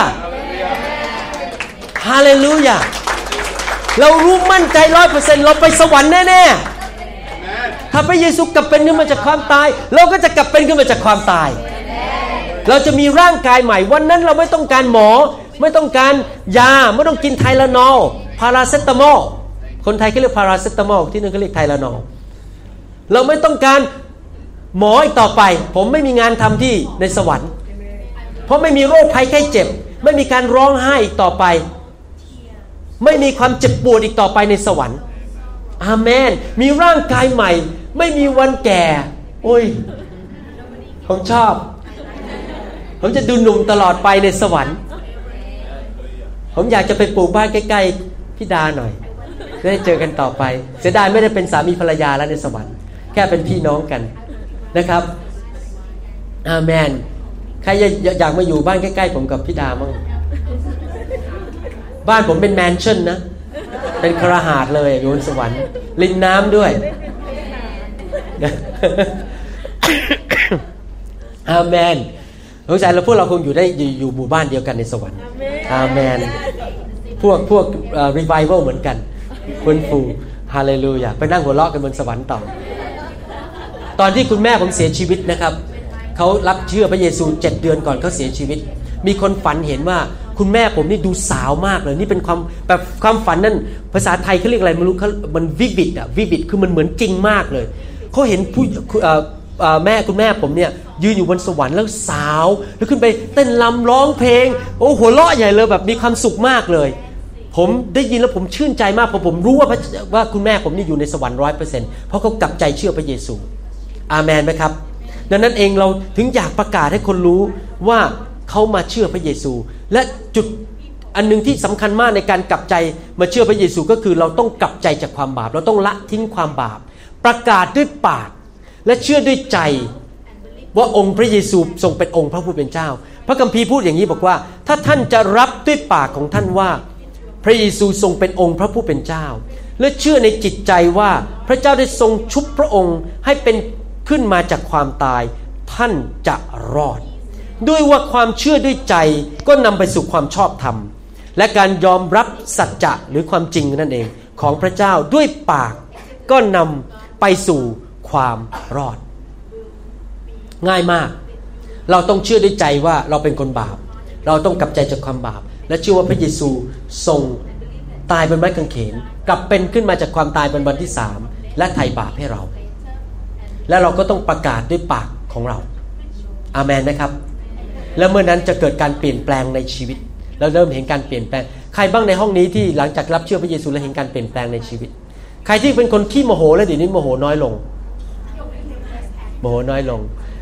ฮาเลลูยาเรารู้มั่นใจ ร้อยเปอร์เซ็นต์ เราไปสวรรค์แน่ๆถ้าพระเยซูกลับเป็นขึ้นมาจากความตายเราก็จะกลับเป็นขึ้นมาจากความตายเราจะมีร่างกายใหม่วันนั้นเราไม่ต้องการหมอไม่ต้องการยาไม่ต้องกินไทลานอลพาราเซตามอลคนไทยเขาเรียกพาราเซตามอลที่นั่นเขาเรียกไทลานอลเราไม่ต้องการหมออีกต่อไปผมไม่มีงานทำที่ในสวรรค์เพราะไม่มีโรคภัยไข้เจ็บไม่มีการร้องไห้อีกต่อไปไม่มีความเจ็บปวดอีกต่อไปในสวรรค์อาเมนมีร่างกายใหม่ไม่มีวันแก่โอ้ยผมชอบผมจะดูหนุ่มตลอดไปในสวรรค์ผมอยากจะไปปลูกบ้านใกล้ๆพี่ดาหน่อยจะได้เจอกันต่อไปเสียดายไม่ได้เป็นสามีภรรยาแล้วในสวรรค์แค่เป็นพี่น้องกันนะครับอาเมนใครอยากมาอยู่บ้านใกล้ๆผมกับพี่ดามั่งบ้านผมเป็นแมนชั่นนะเป็นคฤหาสน์เลยอยู่บนสวรรค์ริมน้ำด้วยอาเมนสงสัยเราพวกเราคงอยู่ได้อยู่หมู่บ้านเดียวกันในสวรรค์อาเมนพวกพวกรีไววัลเหมือนกันฟื้นฟูฮาเลลูยาไปนั่งหัวเราะกันบนสวรรค์ต่อตอนที่คุณแม่ผมเสียชีวิตนะครับเขารับเชื่อพระเยซูเจ็ดเดือนก่อนเขาเสียชีวิตมีคนฝันเห็นว่าคุณแม่ผมนี่ดูสาวมากเลยนี่เป็นความแบบความฝันนั่นภาษาไทยเขาเรียกอะไรไม่รู้เขามันวิวิดอะวิวิดคือมันเหมือนจริงมากเลยเขาเห็นผู้แม่คุณแม่ผมเนี่ยยืนอยู่บนสวรรค์แล้วสาวแล้วขึ้นไปเต้นรำร้องเพลงโอ้หัวเราะใหญ่เลยแบบมีความสุขมากเลยผมได้ยินแล้วผมชื่นใจมากเพราะผมรู้ว่าว่าคุณแม่ผมนี่อยู่ในสวรรค์ ร้อยเปอร์เซ็นต์ เพราะเขากลับใจเชื่อพระเยซูอาเมนไหมครับดังนั้นเองเราถึงอยากประกาศให้คนรู้ว่าเขามาเชื่อพระเยซูและจุดอันนึงที่สำคัญมากในการกลับใจมาเชื่อพระเยซูก็คือเราต้องกลับใจจากความบาปเราต้องละทิ้งความบาปประกาศด้วยปากและเชื่อด้วยใจว่าองค์พระเยซูทรงเป็นองค์พระผู้เป็นเจ้าพระคัมภีร์พูดอย่างนี้บอกว่าถ้าท่านจะรับด้วยปากของท่านว่าพระเยซูทรงเป็นองค์พระผู้เป็นเจ้าและเชื่อในจิตใจว่าพระเจ้าได้ทรงชุบพระองค์ให้เป็นขึ้นมาจากความตายท่านจะรอดด้วยว่าความเชื่อด้วยใจก็นำไปสู่ความชอบธรรมและการยอมรับสัจจะหรือความจริงนั่นเองของพระเจ้าด้วยปากก็นำไปสู่ความรอดง่ายมากเราต้องเชื่อด้วยใจว่าเราเป็นคนบาปเราต้องกลับใจจากความบาปและเชื่อว่าพระเยซูทรงตายบนไม้กางเขนกลับเป็นขึ้นมาจากความตายเป็นวันที่สามและไถ่บาปให้เราและเราก็ต้องประกาศด้วยปากของเราอาเมนนะครับแล้วเมื่อนั้นจะเกิดการเปลี่ยนแปลงในชีวิตเราเริ่มเห็นการเปลี่ยนแปลงใครบ้างในห้องนี้ที่หลังจากรับเชื่อพระเยซูแล้วเห็นการเปลี่ยนแปลงในชีวิตใครที่เป็นคนขี้โมโหแล้วเดี๋ยวนี้โมโหน้อยลงโมโหน้อยลง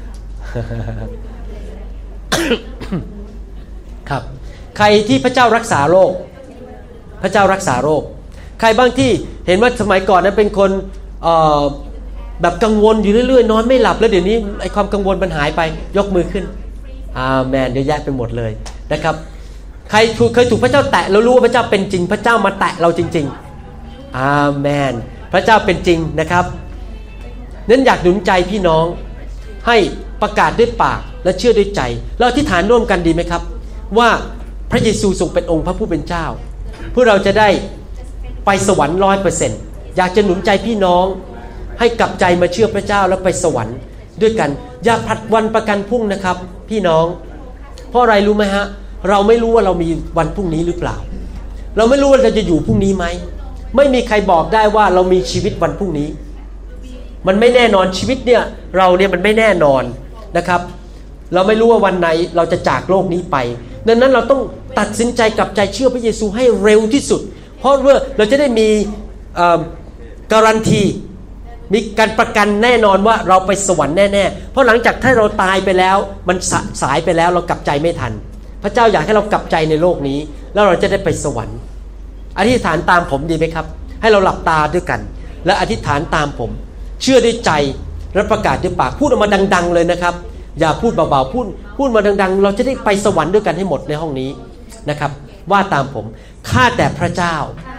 ครับใครที่พระเจ้ารักษาโรคพระเจ้ารักษาโรคใครบ้างที่เห็นว่าสมัยก่อนนั้นเป็นคนเอ่อแบบกังวลอยู่เรื่อยๆนอนไม่หลับแล้วเดี๋ยวนี้ไอ้ความกังวลมันหายไปยกมือขึ้นอาเมนเยอะแยะไปหมดเลยนะครับใครเคยถูกพระเจ้าแตะแล้วรู้ว่าพระเจ้าเป็นจริงพระเจ้ามาแตะเราจริงๆอาเมนพระเจ้าเป็นจริงนะครับนั้นอยากหนุนใจพี่น้องให้ประกาศด้วยปากและเชื่อด้วยใจเราอธิษฐานร่วมกันดีไหมครับว่าพระเยซูทรงเป็นองค์พระผู้เป็นเจ้าเพื่อเราจะได้ไปสวรรค์ ร้อยเปอร์เซ็นต์ อยากจะหนุนใจพี่น้องให้กลับใจมาเชื่อพระเจ้าแล้วไปสวรรค์ด้วยกันอย่าผลัดวันประกันพรุ่งนะครับพี่น้องเพราะอะไรรู้ไหมฮะเราไม่รู้ว่าเรามีวันพรุ่งนี้หรือเปล่าเราไม่รู้ว่าเราจะอยู่พรุ่งนี้ไหมไม่มีใครบอกได้ว่าเรามีชีวิตวันพรุ่งนี้มันไม่แน่นอนชีวิตเนี่ยเราเนี่ยมันไม่แน่นอนนะครับเราไม่รู้ว่าวันไหนเราจะจากโลกนี้ไปดังนั้นเราต้องตัดสินใจกลับใจเชื่อพระเยซูให้เร็วที่สุดเพราะว่าเราจะได้มีการันตีมีการประกันแน่นอนว่าเราไปสวรรค์แน่ๆเพราะหลังจากถ้าเราตายไปแล้วมันสายไปแล้วเรากลับใจไม่ทันพระเจ้าอยากให้เรากลับใจในโลกนี้แล้วเราจะได้ไปสวรรค์อธิษฐานตามผมดีไหมครับให้เราหลับตาด้วยกันและอธิษฐานตามผมเชื่อด้วยใจและประกาศด้วยปากพูดออกมาดังๆเลยนะครับอย่าพูดเบาๆพูดพูดมาดังๆเราจะได้ไปสวรรค์ด้วยกันให้หมดในห้องนี้นะครับว่าตามผมข้าแต่พระเจ้า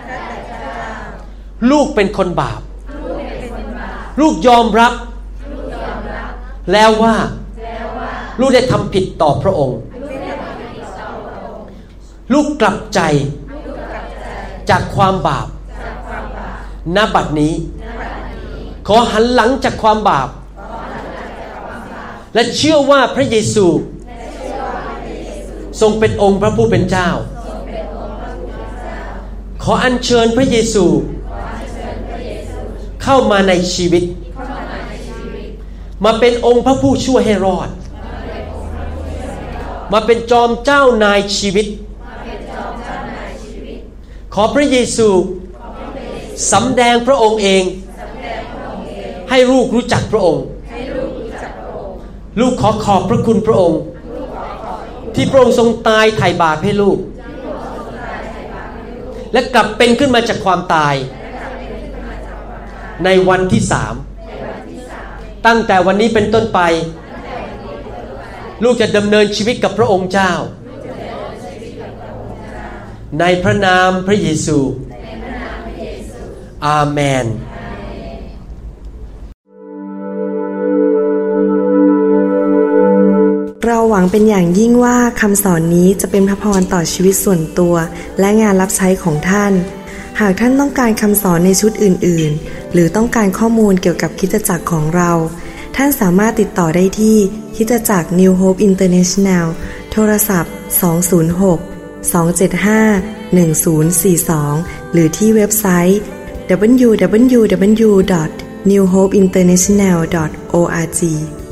ลูกเป็นคนบาปลูกยอมรับแล้วว่าลูกได้ทำผิดต่อพระองค์ลูกกลับใจจากความบาปณบัดนี้ขอหันหลังจากความบาปและเชื่อว่าพระเยซูทรงเป็นองค์พระผู้เป็นเจ้าขออัญเชิญพระเยซูเข้ามาในชีวิตมาเป็นองค์พระผู้ช่วยให้รอดมาเป็นจอมเจ้านายชีวิตขอพระเยซูสำแดงพระองค์เองให้ลูกรู้จักพระองค์ลูกขอขอบพระคุณพระองค์ที่พระองค์ทรงตายไถ่บาปให้ลูกและกลับเป็นขึ้นมาจากความตายในวันที่สามตั้งแต่วันนี้เป็นต้นไปลูกจะดำเนินชีวิตกับพระองค์เจ้าในพระนามพระเยซูอาเมนเราหวังเป็นอย่างยิ่งว่าคำสอนนี้จะเป็นพระพรต่อชีวิตส่วนตัวและงานรับใช้ของท่านหากท่านต้องการคำสอนในชุดอื่นๆหรือต้องการข้อมูลเกี่ยวกับคริสตจักรของเราท่านสามารถติดต่อได้ที่คริสตจักร New Hope International โทรศัพท์สอง ศูนย์ หก สอง เจ็ด ห้า หนึ่ง ศูนย์ สี่ สองหรือที่เว็บไซต์ ดับเบิลยู ดับเบิลยู ดับเบิลยู ดอท นิว โฮป อินเตอร์เนชั่นแนล ดอท โอ อาร์ จี